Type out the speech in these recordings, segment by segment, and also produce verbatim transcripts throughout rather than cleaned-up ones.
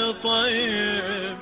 طيب.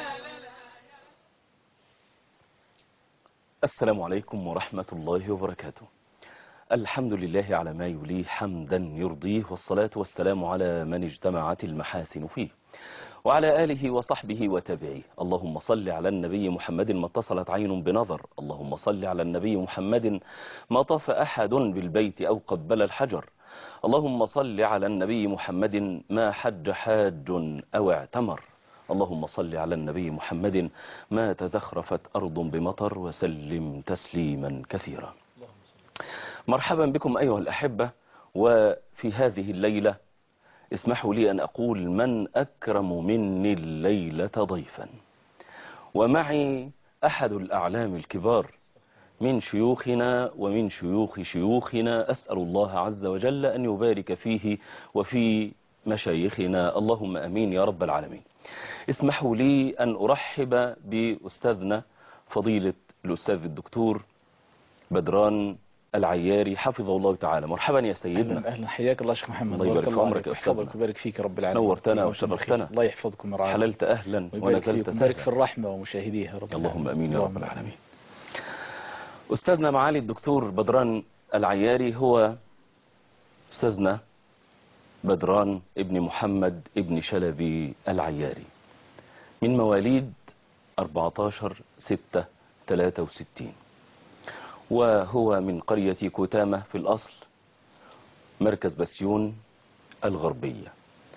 السلام عليكم ورحمة الله وبركاته. الحمد لله على ما يليه حمدا يرضيه، والصلاة والسلام على من اجتمعت المحاسن فيه، وعلى آله وصحبه وتابعيه. اللهم صل على النبي محمد ما اتصلت عين بنظر، اللهم صل على النبي محمد ما طاف أحد بالبيت أو قبل الحجر، اللهم صل على النبي محمد ما حج حاج أو اعتمر، اللهم صل على النبي محمد ما تزخرفت أرض بمطر، وسلم تسليما كثيرا. مرحبا بكم أيها الأحبة. وفي هذه الليلة اسمحوا لي أن أقول من أكرم مني الليلة ضيفا، ومعي أحد الأعلام الكبار من شيوخنا ومن شيوخ شيوخنا، أسأل الله عز وجل أن يبارك فيه وفي مشايخنا، اللهم أمين يا رب العالمين. اسمحوا لي أن أرحب بأستاذنا فضيلة الأستاذ الدكتور بدران العياري حفظه الله تعالى. مرحبا يا سيدنا. أهلا, أهلا حياك الله شيخ محمد. الله يبارك في عمرك يا أستاذنا، يحفظك ويبارك فيك رب العالمين. نورتنا وشرفتنا. الله يحفظكم ورعاكم. حللت أهلا ونزلت سهلا. ويبارك في الرحمة ومشاهديها رب اللهم أمين يا رب العالمين. أستاذنا معالي الدكتور بدران العياري هو أستاذنا بدران ابن محمد ابن شلبي العياري، من مواليد أربعة عشر ستة ثلاثة وستين، وهو من قرية كتامة في الأصل، مركز بسيون الغربية،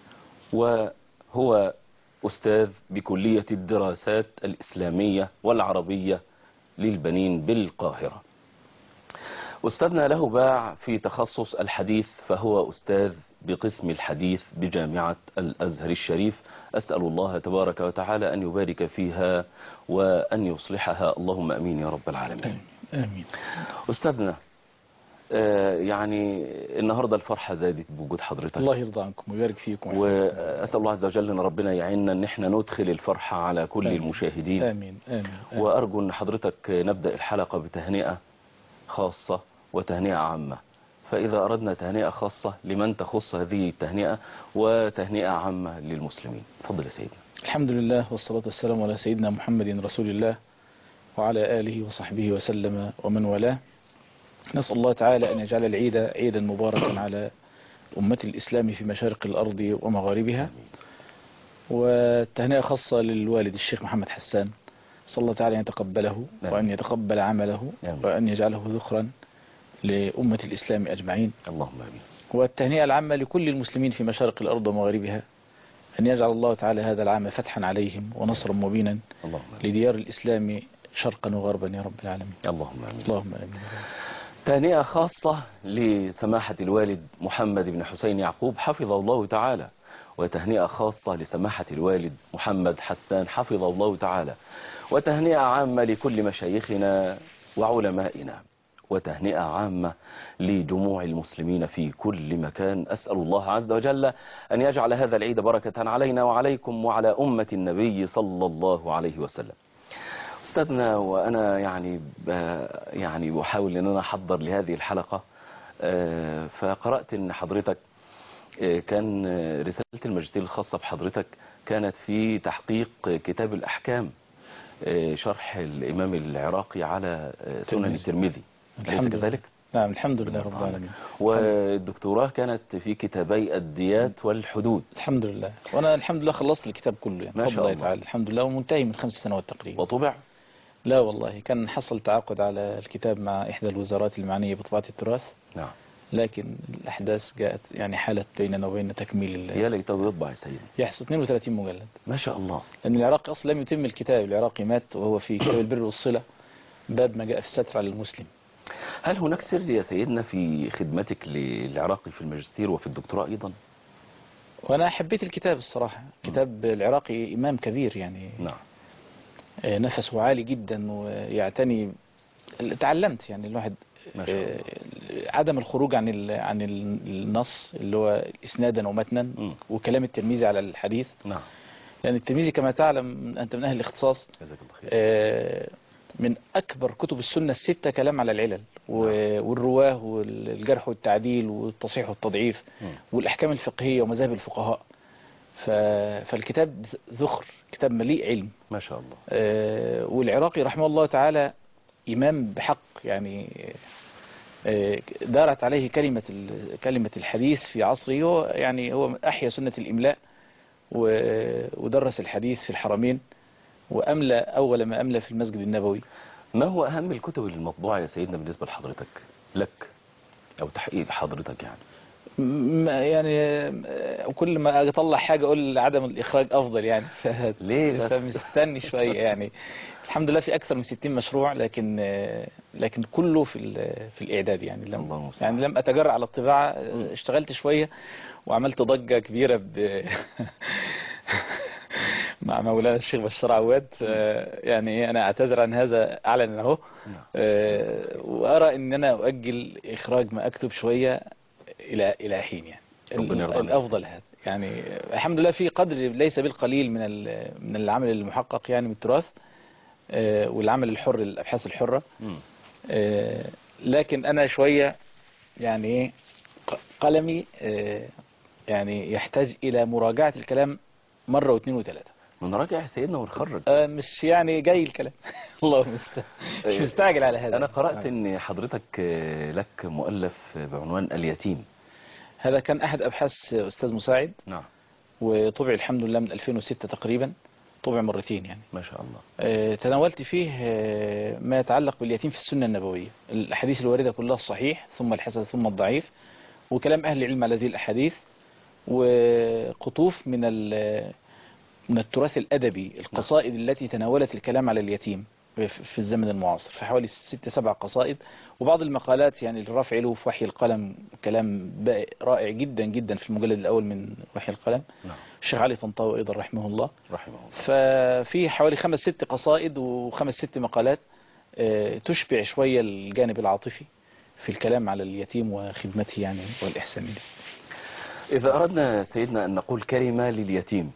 وهو أستاذ بكلية الدراسات الإسلامية والعربية للبنين بالقاهرة. أستاذنا له باع في تخصص الحديث، فهو أستاذ بقسم الحديث بجامعة الأزهر الشريف. أسأل الله تبارك وتعالى أن يبارك فيها وأن يصلحها، اللهم أمين يا رب العالمين. آمين. أستاذنا آه يعني النهاردة الفرحة زادت بوجود حضرتك، الله يرضى عنكم ويبارك فيكم، وأسأل الله عز وجل أن ربنا يعيننا أن احنا ندخل الفرحة على كل آمين. المشاهدين. آمين. آمين. آمين. وأرجو أن حضرتك نبدأ الحلقة بتهنئة خاصة وتهنئة عامة، فإذا أردنا تهنئة خاصة لمن تخص هذه التهنئة، وتهنئة عامة للمسلمين. تفضل يا سيدنا. الحمد لله والصلاة والسلام على سيدنا محمد رسول الله وعلى آله وصحبه وسلم ومن والاه. نسأل الله تعالى أن يجعل العيد عيدا مباركا على أمة الإسلام في مشارق الأرض ومغاربها. والتهنئة خاصة للوالد الشيخ محمد حسان، صلى الله تعالى أن يتقبله وأن يتقبل عمله وأن يجعله ذخرا لأمة الإسلام أجمعين، اللهم آمين. والتهنئة العامة لكل المسلمين في مشارق الأرض ومغاربها، أن يجعل الله تعالى هذا العام فتحا عليهم ونصرا مبينا لديار الإسلام شرقا وغربا يا رب العالمين. اللهم آمين. اللهم آمين. تهنئة خاصة لسماحة الوالد محمد بن حسين يعقوب حفظه الله تعالى، وتهنئة خاصة لسماحة الوالد محمد حسان حفظه الله تعالى، وتهنئة عامة لكل مشايخنا وعلمائنا، وتهنئة عامة لجموع المسلمين في كل مكان. أسأل الله عز وجل أن يجعل هذا العيد بركة علينا وعليكم وعلى أمة النبي صلى الله عليه وسلم. أستاذنا، وأنا يعني يعني بحاول أن أنا أحضر لهذه الحلقة، فقرأت أن حضرتك كان رسالة الماجستير الخاصة بحضرتك كانت في تحقيق كتاب الأحكام، شرح الإمام العراقي على سنن الترمذي، أليس كذلك؟ نعم الحمد لله رب العالمين. والدكتوراه كانت في كتابي الديات والحدود. الحمد لله، وأنا الحمد لله خلصت الكتاب كله يعني، ما شاء الله تعالى الحمد لله، ومنتهي من خمس سنوات تقريبا. وطبع؟ لا والله، كان حصل تعاقد على الكتاب مع إحدى الوزارات المعنية بطباعة التراث، نعم، لكن الأحداث جاءت يعني حالت بيننا وبين تكميل. يا ليته يطبع يا سيدي. يحصل اثنين وثلاثين مجلد ما شاء الله. لأن العراقي أصلا لم يتم الكتاب، العراقي مات وهو في كتاب البر والصلة، باب ما جاء في الستر على المسلم. هل هناك سر يا سيدنا في خدمتك للعراقي في الماجستير وفي الدكتوراه أيضا؟ وأنا حبيت الكتاب الصراحة، كتاب العراقي إمام كبير يعني، نعم، نفسه عالي جدا ويعتني. تعلمت يعني الواحد عدم الخروج عن عن النص اللي هو إسنادا ومتنا م. وكلام الترمذي على الحديث. نعم. لأن يعني الترمذي كما تعلم أنت من أهل الاختصاص، جزاك الله خير، من أكبر كتب السنة الستة كلام على العلل والرواه والجرح والتعديل والتصحيح والتضعيف م. والأحكام الفقهية ومذاهب الفقهاء. فالكتاب ذخر، كتاب مليء علم ما شاء الله. آه، والعراقي رحمه الله تعالى إمام بحق، يعني آه، دارت عليه كلمة كلمة الحديث في عصره. هو يعني هو أحيا سنة الإملاء، ودرس الحديث في الحرمين، وأملى أول ما أملى في المسجد النبوي. ما هو أهم الكتب المطبوعة يا سيدنا بالنسبة لحضرتك، لك أو تحقيق حضرتك يعني؟ م- يعني آه، كل ما اطلع حاجه اقول عدم الاخراج افضل يعني. ف... ليه بس؟ فمستني شويه يعني. الحمد لله في اكثر من ستين مشروع، لكن آه، لكن كله في ال- في الاعداد يعني. الله لم المستعان. يعني لم اتجرأ على الطباعه. مم. آه، اشتغلت شويه وعملت ضجه كبيره ب مع مولانا الشيخ بشار عواد. آه، يعني إيه، انا اعتذر عن هذا اعلنا اهو. نعم. آه، وارى ان انا اؤجل اخراج ما اكتب شويه الى الى حين يعني. ربنا يرضى عنك. الافضل هذا يعني. الحمد لله في قدر ليس بالقليل من ال- من العمل المحقق يعني من التراث، آه، والعمل الحر، الابحاث الحره. مم. آه، لكن انا شويه يعني ايه، ق- قلمي آه، يعني يحتاج الى مراجعه الكلام مره واثنين وثلاثه. ونراجع يا سيدنا ونخرج. آه، مش يعني جاي الكلام. الله المستعان. مش مستعجل على هذا. أنا قرأت آه. أن حضرتك آه، لك مؤلف بعنوان اليتيم. هذا كان احد ابحاث استاذ مساعد، نعم. وطبع الحمد لله من ألفين وستة تقريبا، طبع مرتين يعني. ما شاء الله. آه، تناولت فيه آه، ما يتعلق باليتيم في السنة النبوية، الأحاديث الواردة كلها الصحيح ثم الحسن ثم الضعيف، وكلام أهل العلم على هذه الأحاديث، وقطوف من ال- من التراث الأدبي، القصائد التي تناولت الكلام على اليتيم في في الزمن المعاصر، في حوالي ست سبع قصائد، وبعض المقالات يعني الرافع له في وحي القلم، كلام بائع رائع جدا جدا في المجلد الأول من وحي القلم. نعم. الشيخ علي طنطاوي أيضا رحمه الله. رحمه الله. ففي حوالي خمس ست قصائد وخمس ست مقالات آه، تشبع شوية الجانب العاطفي في الكلام على اليتيم وخدمته يعني والإحسان إليه. إذا أردنا سيدنا أن نقول كلمة لليتيم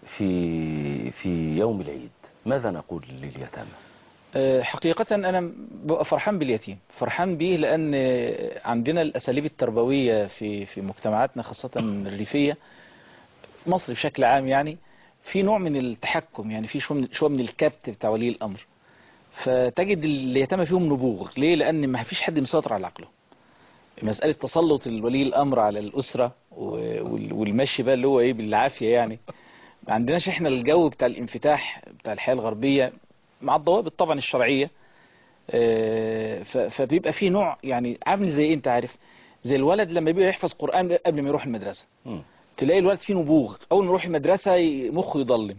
في في يوم العيد، ماذا نقول لليتامى؟ آه، حقيقة أنا ببقى فرحان باليتيم، فرحان به لأن عندنا الأساليب التربوية في في مجتمعاتنا خاصة الريفية، مصر بشكل عام يعني، في نوع من التحكم، يعني في شوية من شوية من الكبت بتاع ولي الأمر. فتجد اليتامى فيهم نبوغ. ليه؟ لأن ما فيش حد مسيطر على عقله. مسألة تسلط الولي الأمر على الأسرة وال- والمشي بقى اللي هو إيه بالعافية يعني. ما عندناش إحنا الجو بتاع الانفتاح بتاع الحياة الغربية مع الضوابط طبعا الشرعية. آه، ف- فبيبقى في نوع يعني عامل زي إيه أنت عارف، زي الولد لما بيبقى يحفظ قرآن قبل ما يروح المدرسة، مم. تلاقي الولد فيه نبوغ. أول ما يروح المدرسة ي- مخه يضلم.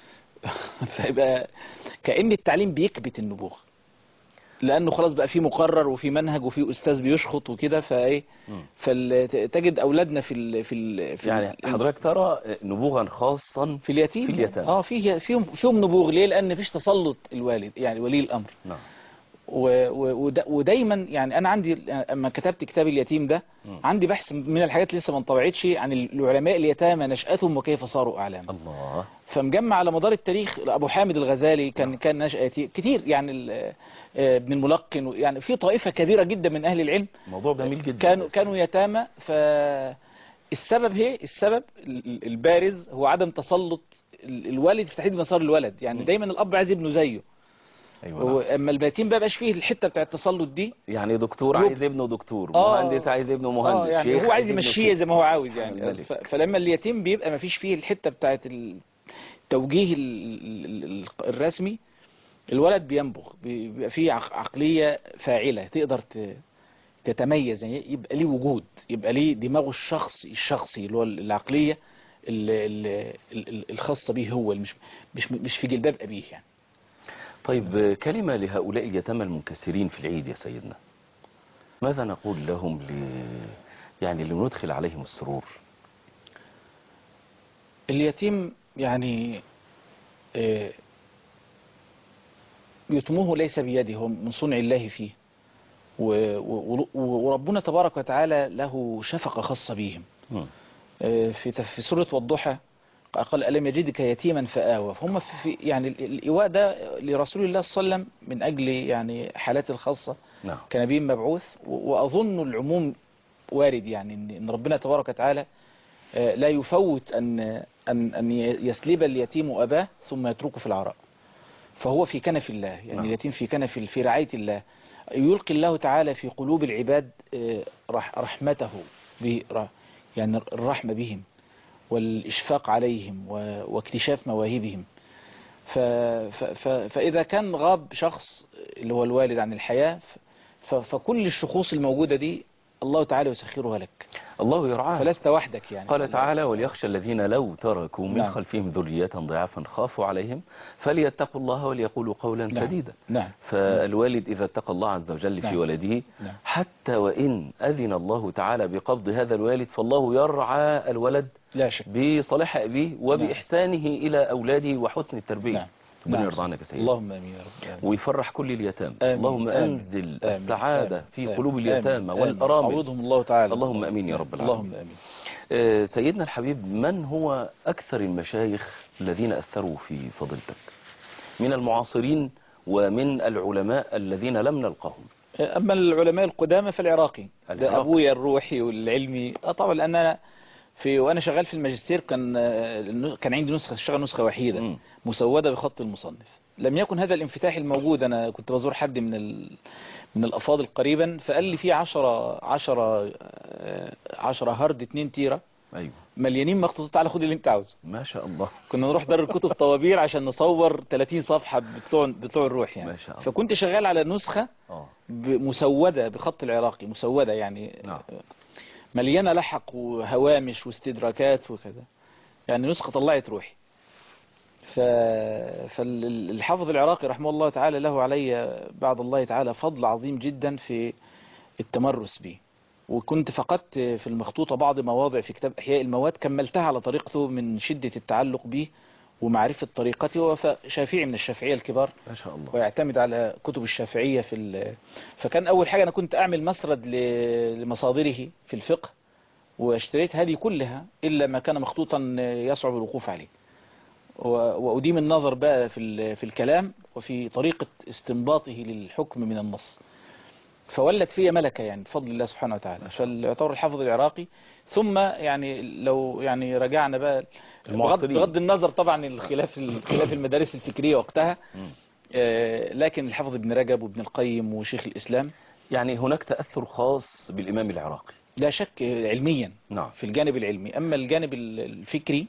فيبقى كأن التعليم بيكبت النبوغ، لانه خلاص بقى في مقرر وفي منهج وفي استاذ بيشخط وكده، فايه مم. فتجد اولادنا في ال في ال في يعني ال حضرتك ترى نبوغا خاصا في اليتيم في اليتامى. اه في فيهم فيهم نبوغ. ليه؟ لان مفيش تسلط الوالد يعني ولي الامر. نعم. و- و- ودا- ودايما يعني انا عندي اما كتبت كتاب اليتيم ده، مم. عندي بحث من الحاجات اللي لسه ما انطبعتش عن العلماء اليتامى، نشأتهم وكيف صاروا اعلاما. الله. فمجمع على مدار التاريخ. ابو حامد الغزالي كان نعم. كان نشأ يتيم كتير يعني. ال- آه، ابن الملقن يعني في طائفة كبيرة جدا من اهل العلم موضوع جميل جدا. كانوا كانوا يتامى. فالسبب هي السبب ال- البارز هو عدم تسلط ال- الوالد في تحديد مسار الولد. يعني مم. دايما الاب عايز ابنه زيه. ايوه. نعم. اما اليتيم بقى بقاش فيه الحته بتاع التسلط دي. يعني دكتور يب- عايز ابنه دكتور، آه مهندس عايز ابنه اه مهندس، يعني شيخ هو عايز ابنه يمشيه شيخ. زي ما هو عاوز سبحان يعني. الملك. ف- فلما اليتيم بيبقى ما فيش فيه الحته بتاعت التوجيه ال- ال- ال- الرسمي، الولد بينبغ، بيبقى فيه عق- عقليه فاعله تقدر ت- تتميز، يعني يبقى ليه وجود، يبقى ليه دماغه الشخصي الشخصي اللي هو العقليه ال- ال- ال- الخاصه به هو، مش مش مش في جلباب ابيه يعني. طيب كلمة لهؤلاء اليتامى المنكسرين في العيد يا سيدنا، ماذا نقول لهم ل... يعني لندخل عليهم السرور؟ اليتيم يعني آه، يتمه ليس بيده، هو من صنع الله فيه، و- و- و- وربنا تبارك وتعالى له شفقة خاصة بهم. مم. آه، في تف- في سورة والضحى قال ألم يجدك يتيما فآوى. فهم في في- يعني ال- الإيواء ده لرسول الله صلى الله عليه وسلم من أجل يعني حالات الخاصة نعم. كنبي مبعوث. و- وأظن العموم وارد يعني إن إن ربنا تبارك وتعالى لا يفوت أن أن أن يسلب اليتيم أباه ثم يتركه في العراء، فهو في كنف الله، يعني نعم. اليتيم في كنف في رعاية الله. يلقي الله تعالى في قلوب العباد رحمته، يعني الرحمة بهم والإشفاق عليهم واكتشاف مواهبهم. ف ف فإذا كان غاب شخص اللي هو الوالد عن الحياة، فكل الشخوص الموجودة دي الله تعالى يسخرها لك، الله يرعاه، فلست وحدك يعني. قال تعالى وليخشى الذين لو تركوا من نعم. خلفهم ذرية ضعافا خافوا عليهم فليتقوا الله وليقولوا قولا نعم. سديدا. نعم. فالوالد إذا اتقى الله عز وجل نعم. في ولده، نعم. حتى وإن أذن الله تعالى بقبض هذا الوالد فالله يرعى الولد لا شك بصلاح أبيه وبإحسانه إلى أولاده وحسن التربية. نعم. ربنا نعم. يرضى عنك يا سيدي. اللهم امين يا رب. آمين. ويفرح كل اليتامى. آمين. اللهم آمين. أنزل آمين. السعادة آمين. في آمين. قلوب اليتامى آمين. والأرامل. عوضهم الله تعالى. اللهم أمين يا رب العالمين. اللهم امين. آه، سيدنا الحبيب، من هو أكثر المشايخ الذين أثروا في فضيلتك من المعاصرين ومن العلماء الذين لم نلقاهم؟ أما العلماء القدامى فالعراقي، العراقي. ده أبويا الروحي والعلمي. آه طبعا، لأن أنا في وأنا شغال في الماجستير كان كان عندي نسخة شغل نسخة وحيدة م. مسودة بخط المصنف. لم يكن هذا الانفتاح الموجود. أنا كنت بزور حد من ال... من الأفاضل قريبا، فقال لي في عشرة عشرة عشرة هارد اتنين تيرة أيوه مليانين مخطوطات، على خد اللي انت عاوزه. ما شاء الله. كنا نروح دار الكتب طوابير عشان نصور ثلاثين صفحة بتوع بتوع الروح يعني. ما شاء الله. فكنت شغال على نسخة آه. مسودة بخط العراقي، مسودة يعني. نعم. مليانة لحق وهوامش واستدراكات وكذا، يعني نسخة طلعت روحي. ف... فالحافظ العراقي رحمه الله تعالى له علي بعد الله تعالى فضل عظيم جدا في التمرس به. وكنت فقدت في المخطوطة بعض مواضع في كتاب إحياء المواد، كملتها على طريقته من شدة التعلق به ومعرفة طريقته. هو شافعي من الشافعية الكبار ما شاء الله، ويعتمد على كتب الشافعية في ال... فكان أول حاجة أنا كنت أعمل مسرد ل... لمصادره في الفقه، واشتريت هذه كلها إلا ما كان مخطوطا يصعب الوقوف عليه، و... وأديم النظر بقى في ال... في الكلام وفي طريقة استنباطه للحكم من النص. فولت فيها ملكة يعني بفضل الله سبحانه وتعالى. فيعتبر الحافظ العراقي. ثم يعني لو يعني رجعنا بقى بغض, بغض النظر طبعا الخلاف الخلاف المدارس الفكرية وقتها، آه لكن الحافظ ابن رجب وابن القيم وشيخ الإسلام، يعني هناك تأثر خاص بالإمام العراقي لا شك علميا. نعم. في الجانب العلمي. أما الجانب الفكري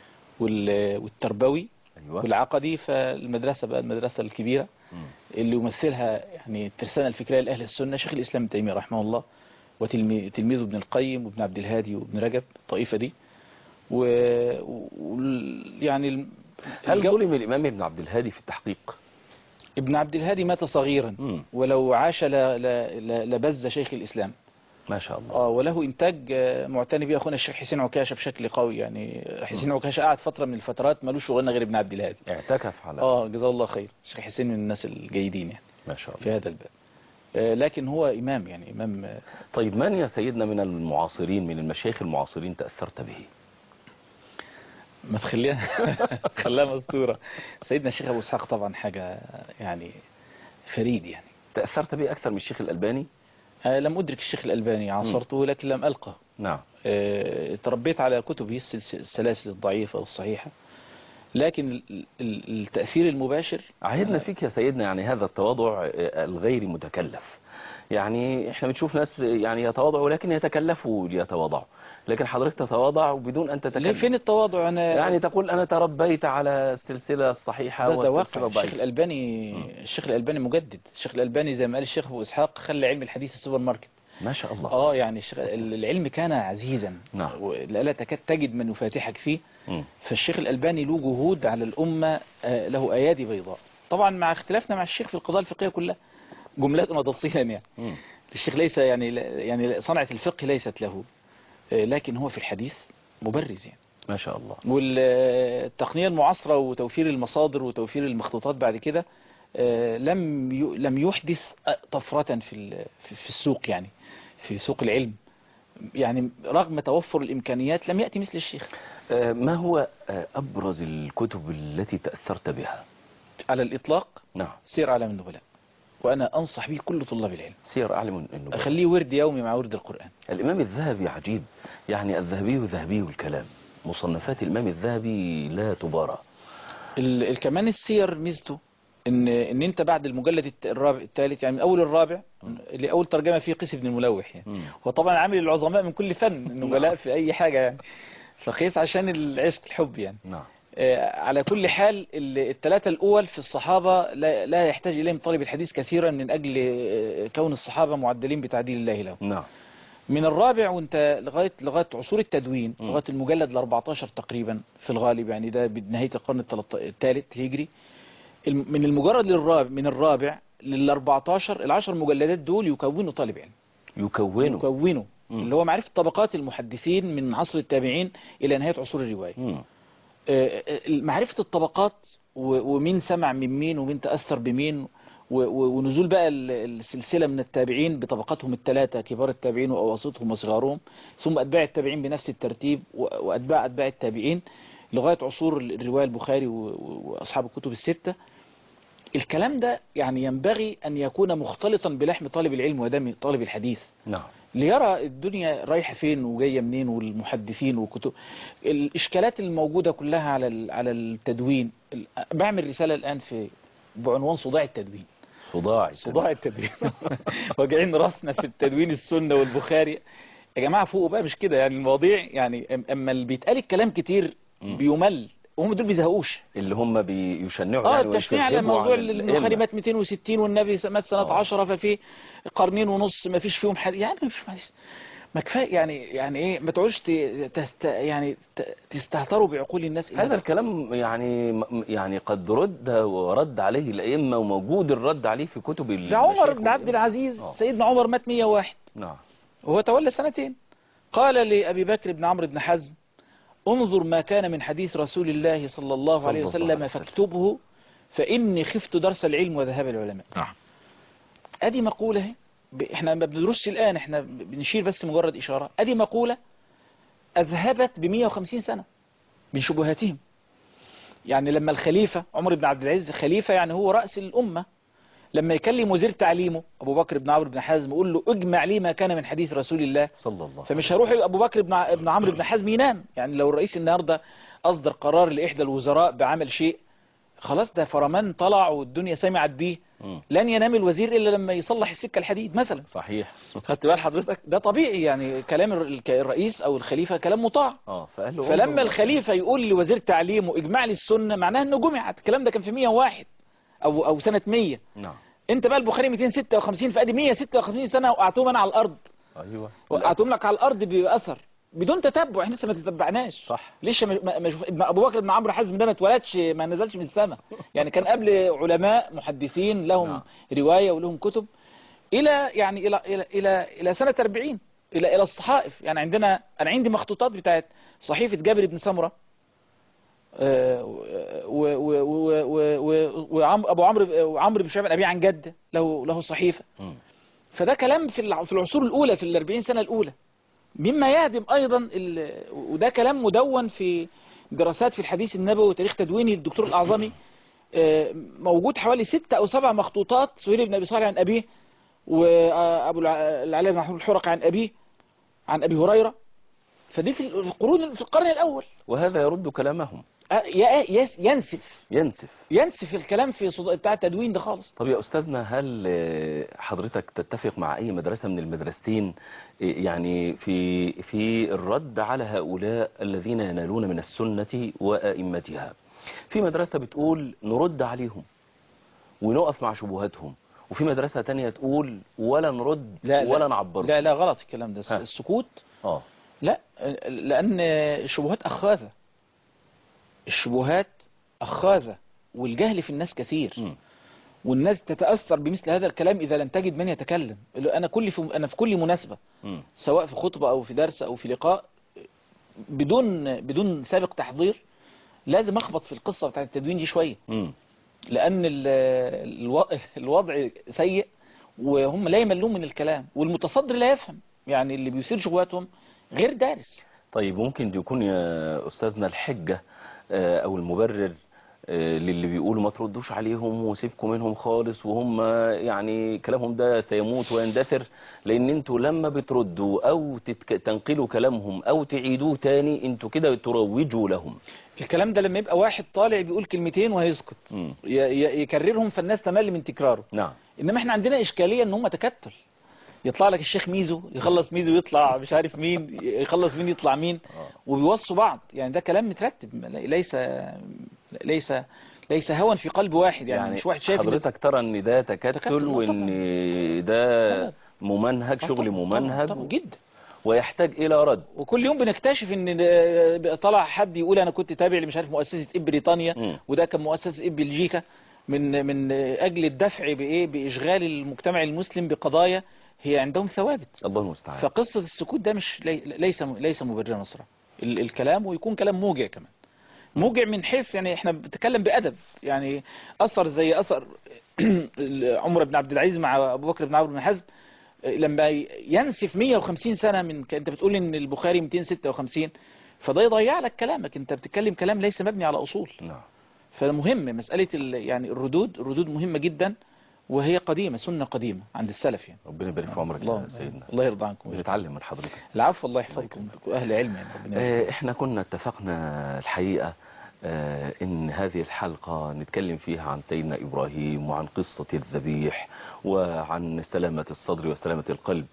والتربوي أيوة. والعقدي فالمدرسة بقى المدرسة الكبيرة اللي يمثلها يعني الترسانة الفكرية لأهل السنة شيخ الإسلام ابن تيمية رحمه الله، وتلميذه ابن القيم وابن عبد الهادي وابن رجب، الطائفة دي. و... و... يعني هل ظلم الإمام ابن عبد الهادي في التحقيق؟ ابن عبد الهادي مات صغيرا، م. ولو عاش ل... ل... لبز شيخ الإسلام ما شاء الله. اه وله إنتاج معتني به أخونا الشيخ حسين عكاشة بشكل قوي. يعني حسين عكاشة قعد فترة من الفترات مالوش شغلنا غير ابن عبد الهادي، اعتكف على اه جزاه الله خير. الشيخ حسين من الناس الجيدين يعني ما شاء الله في هذا الباب. آه لكن هو إمام يعني إمام. طيب من يا سيدنا من المعاصرين من المشايخ المعاصرين تأثرت به؟ ما تخليها خلاها مستورة. سيدنا الشيخ أبو إسحاق طبعا حاجة يعني فريد يعني. تأثرت به أكثر من الشيخ الألباني؟ آه لم أدرك الشيخ الألباني، عاصرته لكن لم ألقه. نعم. آه تربيت على كتبه السلاسل الضعيفة والصحيحة، لكن التأثير المباشر عهدنا فيك يا سيدنا يعني هذا التواضع الغير متكلف. يعني احنا بنشوف ناس يعني يتواضعوا ولكن يتكلفوا ليتواضعوا، لكن حضرتك تتواضع وبدون أن تتكلف. ليه فين التواضع؟ أنا يعني تقول أنا تربيت على السلسلة الصحيحة ده, ده والسلسلة الشيخ الألباني م. الشيخ الألباني مجدد. الشيخ الألباني زي ما قال الشيخ أبو إسحاق خلى علم الحديث السوبر ماركت. ما شاء الله. اه يعني العلم كان عزيزا، نعم. لا تكاد تجد من يفاتحك فيه. م. فالشيخ الألباني له جهود على الأمة، له أيادي بيضاء. طبعا مع اختلافنا مع الشيخ في القضايا الفقهية كلها جملات وتفصيلا يعني. م. الشيخ ليس يعني يعني صنعة الفقه ليست له، لكن هو في الحديث مبرز يعني. ما شاء الله. والتقنية المعاصرة وتوفير المصادر وتوفير المخطوطات بعد كده لم لم يحدث طفرة في في السوق يعني في سوق العلم يعني. رغم توفر الإمكانيات لم يأتي مثل الشيخ. ما هو أبرز الكتب التي تأثرت بها؟ على الإطلاق نعم. سير أعلام النبلاء. وأنا أنصح به كل طلاب العلم. سير أعلم النبلاء، أخليه ورد يومي مع ورد القرآن. الإمام الذهبي عجيب، يعني الذهبي ذهبي الكلام، مصنفات الإمام الذهبي لا تبارى. ال- كمان السير ميزته ان ان انت بعد المجلد الت- الرابع الثالث، يعني من اول الرابع اللي اول ترجمه فيه قيس بن الملوح، يعني مم. هو طبعا عامل العظماء من كل فن النبلاء في اي حاجه، يعني فقيس عشان العشق الحب يعني. نعم. آه، على كل حال الثلاثه الاول في الصحابه لا, لا يحتاج اليهم طالب الحديث كثيرا من اجل آه، كون الصحابه معدلين بتعديل الله لهم. نعم. من الرابع وانت لغايه لغايه عصور التدوين، مم. لغايه المجلد ال أربعتاشر تقريبا في الغالب، يعني ده بنهايه القرن الثالث الهجري. الم- من المجرد للرابع من الرابع لل أربعتاشر العشر مجلدات دول يكونوا طالب علم، يكونوا يكونوا مم. اللي هو معرفة طبقات المحدثين من عصر التابعين إلى نهاية عصور الرواية. مم. آه، آه، معرفة الطبقات و- ومين سمع من مين ومين تأثر بمين، و- و- ونزول بقى ال- السلسلة من التابعين بطبقاتهم الثلاثة، كبار التابعين وأواسطهم وصغارهم، ثم أتباع التابعين بنفس الترتيب، و- وأتباع أتباع التابعين لغاية عصور الرواية البخاري و- و- وأصحاب الكتب الستة. الكلام ده يعني ينبغي أن يكون مختلطا بلحم طالب العلم ودم طالب الحديث، نعم. ليرى الدنيا رايحة فين وجاية منين، والمحدثين والكتب، الإشكالات الموجودة كلها على ال- على التدوين. ال- بعمل رسالة الآن في بعنوان صداع التدوين. صداع صداع التدوين واجعين راسنا في التدوين السنة والبخاري. يا جماعة فوقوا بقى، مش كده يعني المواضيع، يعني أم- أما اللي بيتقال الكلام كتير مم. بيمل، وهم دول بيزهقوش. اللي هم بيشنعوا اه يعني التشنيع على ويشغبوا موضوع عن اللي الأئمة. البخاري مات مئتين وستين والنبي مات سنة آه. عشرة، ففي قرنين ونص ما فيش فيهم حد، يعني ما فيش معلش. ما كفايه يعني يعني ايه، ما تقعدوش ت- تست يعني ت- تستهتروا بعقول الناس. إلى هذا ذلك. الكلام يعني يعني قد رد ورد عليه الأئمة، وموجود الرد عليه في كتب المشايخ ده عمر بن عبد والأئمة. العزيز، آه. سيدنا عمر مات مئة وواحد نعم. وهو تولى سنتين. قال لأبي بكر بن عمرو بن حزم: انظر ما كان من حديث رسول الله صلى الله صلى عليه الله وسلم عليه وسلم. فاكتبه فإني خفت درس العلم وذهاب العلماء. نعم. ادي مقولة اهي، ب- احنا ما بندرسش الآن، احنا بنشير بس مجرد إشارة. ادي مقولة أذهبت ب مئة وخمسين سنة من شبهاتهم. يعني لما الخليفة عمر بن عبد العزيز، خليفة يعني هو رأس الأمة، لما يكلم وزير تعليمه أبو بكر بن عمرو بن حزم يقول له اجمع لي ما كان من حديث رسول الله، صلى الله فمش عليه هروح أبو بكر بن ع- بن عمرو بن حزم ينام. يعني لو الرئيس النهاردة أصدر قرار لإحدى الوزراء بعمل شيء، خلاص ده فرمان طلع والدنيا سمعت بيه، مم. لن ينام الوزير إلا لما يصلح السكة الحديد مثلا. صحيح. خدت بال حضرتك؟ ده طبيعي، يعني كلام الر- الرئيس أو الخليفة كلام مطاع. اه فقال له فلما انظر. الخليفة يقول لوزير تعليمه اجمع لي السنة، معناها انه جمعت. الكلام ده كان في مئة وواحد او او سنة مية. نعم. انت بقى البخاري مئتين وستة وخمسين، فادي مئة وستة وخمسين سنة وقعتهم انا على الارض، ايوه وقعتهم لك على الارض باثر بدون تتبع. احنا لسه ما تتبعناش. صح. لسه ما ما- ما شوف- ابن ابو بكر بن عمرو حزم ده ما اتولدش، ما نزلش من السماء، يعني كان قبل علماء محدثين لهم نعم. رواية ولهم كتب، الى يعني الى الى الى, إلى سنة أربعين، الى الى الصحائف. يعني عندنا، انا عندي مخطوطات بتاعت صحيفة جابر بن سمرة، وابو عمرو وعمرو بن شعيب ابي عن جد له له صحيفة. مم. فده كلام في الع- في العصور الاولى، في الأربعين سنة الاولى، مما يهدم ايضا ال... وده كلام مدون في دراسات في الحديث النبوي وتاريخ تدويني الدكتور الاعظمي. آه، موجود حوالي ستة او سبع مخطوطات، سهيل بن ابي صالح عن ابيه، وابو الع- العلاء بن محمود الحرقي عن ابيه عن ابي هريرة. فدي في القرون، في القرن الاول. وهذا يرد كلامهم. آه، ي- يس- ينسف ينسف. ينسف الكلام في صد... بتاع التدوين ده خالص. طب يا أستاذنا، هل آه، حضرتك تتفق مع أي مدرسة من المدرستين آه، يعني في في الرد على هؤلاء الذين ينالون من السنة وأئمتها؟ في مدرسة بتقول نرد عليهم ونقف مع شبهاتهم، وفي مدرسة تانية تقول ولا نرد لا لا ولا نعبرهم. لا لا غلط الكلام ده. ها. السكوت اه لا، لأن الشبهات أخاذة، الشبهات أخاذة، والجهل في الناس كثير، مم. والناس تتأثر بمثل هذا الكلام إذا لم تجد من يتكلم. أنا كل في أنا في كل مناسبة، مم. سواء في خطبة أو في درس أو في لقاء، بدون بدون سابق تحضير لازم أخبط في القصة بتاعت التدوين دي شوية، مم. لأن ال- الو- الوضع سيء، وهم لا يملون من الكلام، والمتصدر لا يفهم. يعني اللي بيثير شبهاتهم غير دارس. طيب ممكن يكون يا أستاذنا الحجة آه، أو المبرر آه، للي بيقولوا ما تردوش عليهم وسيبكم منهم خالص، وهم يعني كلامهم ده سيموت ويندثر، لان انتوا لما بتردوا او تتك... تنقلوا كلامهم او تعيدوه تاني انتوا كده تروجوا لهم. الكلام ده لما يبقى واحد طالع بيقول كلمتين وهيسكت مم. ي- ي- يكررهم فالناس تمل من تكراره. نعم. انما احنا عندنا اشكاليه ان هم تكتل، يطلع لك الشيخ ميزو يخلص ميزو يطلع مش عارف مين، يخلص مين يطلع مين، آه. وبيوصوا بعض. يعني ده كلام مترتب، ليس ليس ليس هوى في قلب واحد، يعني, يعني مش واحد شايف ان حضرتك ترى ان ده تكتل تكتل. آه وان طبعا. ده طبعا. ممنهج، آه شغل طبعا طبعا ممنهج طبعا جدا. ويحتاج الى رد. وكل يوم بنكتشف ان طلع حد يقول انا كنت تابع مش عارف مؤسسه اب بريطانيا، مم. وده كان مؤسسه اب بلجيكا، من من اجل الدفع بايه، باشغال المجتمع المسلم بقضايا هي عندهم ثوابت. الله المستعان. فقصه السكوت ده مش لي- ليس ليس مبررا صراحه. ال- الكلام ويكون كلام موجع كمان، موجع من حيث يعني احنا بنتكلم بادب. يعني اثر زي اثر عمر بن عبد العزيز مع ابو بكر بن عمرو بن حزم، لما ينسف مية وخمسين سنة من ك- انت بتقول ان البخاري مئتين وستة وخمسين، فده يضيع لك كلامك، انت بتتكلم كلام ليس مبني على اصول. نعم. فمهم مسألة ال- يعني الردود، الردود مهمة جدا، وهي قديمة، سنة قديمة عند السلف يعني. ربنا يبارك في عمرك الله يا سيدنا. الله يرضى عنكم. بنتعلم من حضرتك. العفو، الله يحفظكم، اهل علم يعني. ربنا يبارك. آه، احنا كنا اتفقنا الحقيقة آه، ان هذه الحلقة نتكلم فيها عن سيدنا ابراهيم وعن قصة الذبيح وعن سلامة الصدر وسلامة القلب.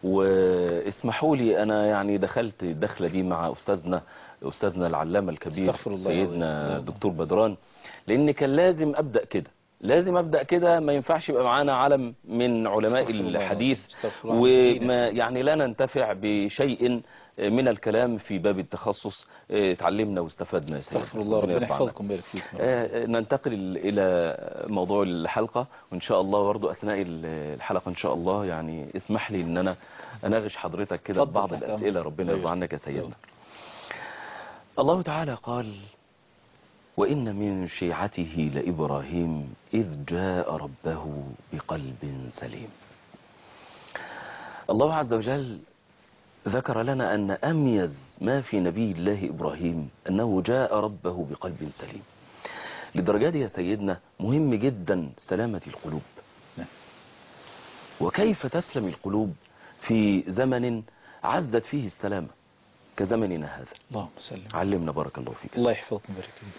واسمحوا لي انا يعني دخلت الدخلة دي مع استاذنا استاذنا العلامة الكبير استغفر الله سيدنا العظيم. دكتور بدران، لان كان لازم ابدأ كده، لازم ابدا كده، ما ينفعش يبقى معانا علم من علماء استغفر الله الحديث العظيم. استغفر الله العظيم. وما يعني لا ننتفع بشيء من الكلام في باب التخصص. اه، اتعلمنا واستفدنا يا سيدنا. استغفر الله، ربنا يرضى عنك. يحفظكم ويبارك فيكم. اه، ننتقل الى موضوع الحلقة، وان شاء الله برضو اثناء الحلقة ان شاء الله يعني اسمح لي ان انا اناغش حضرتك كده اتفضل ببعض تحت الاسئلة. أمرك. ربنا يرضى أيوه. عنك يا سيدنا. أيوه. الله تعالى قال: وإن من شيعته لإبراهيم إذ جاء ربه بقلب سليم. الله عز وجل ذكر لنا أن أميز ما في نبي الله إبراهيم أنه جاء ربه بقلب سليم. لدرجة دي يا سيدنا مهم جدا سلامة القلوب. وكيف تسلم القلوب في زمن عزت فيه السلامة كزمننا هذا؟ اللهم سلم. علمنا بارك الله فيك. الله يحفظكم ويبارك فيكم.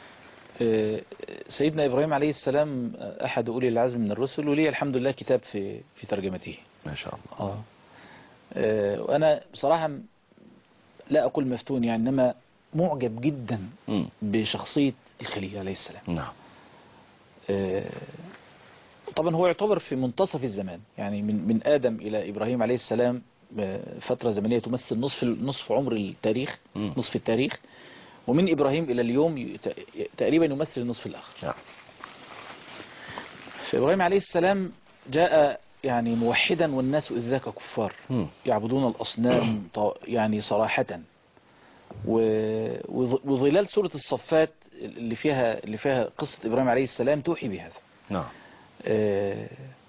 سيدنا إبراهيم عليه السلام أحد أولي العزم من الرسل، ولي الحمد لله كتاب في في ترجمته ما شاء الله. آه. آه وأنا بصراحة لا أقول مفتون يعني، إنما معجب جدا م. بشخصية الخليل عليه السلام. نعم. آه طبعا هو يعتبر في منتصف الزمان، يعني من من آدم إلى إبراهيم عليه السلام فترة زمنية تمثل نصف نصف عمر التاريخ، م. نصف التاريخ. ومن إبراهيم إلى اليوم تقريبا يمثل النصف الآخر. نعم. فإبراهيم عليه السلام جاء يعني موحدا والناس إذ ذاك كفار م. يعبدون الأصنام يعني صراحة. وظلال سورة الصفات اللي فيها اللي فيها قصة إبراهيم عليه السلام توحي بهذا. نعم. آه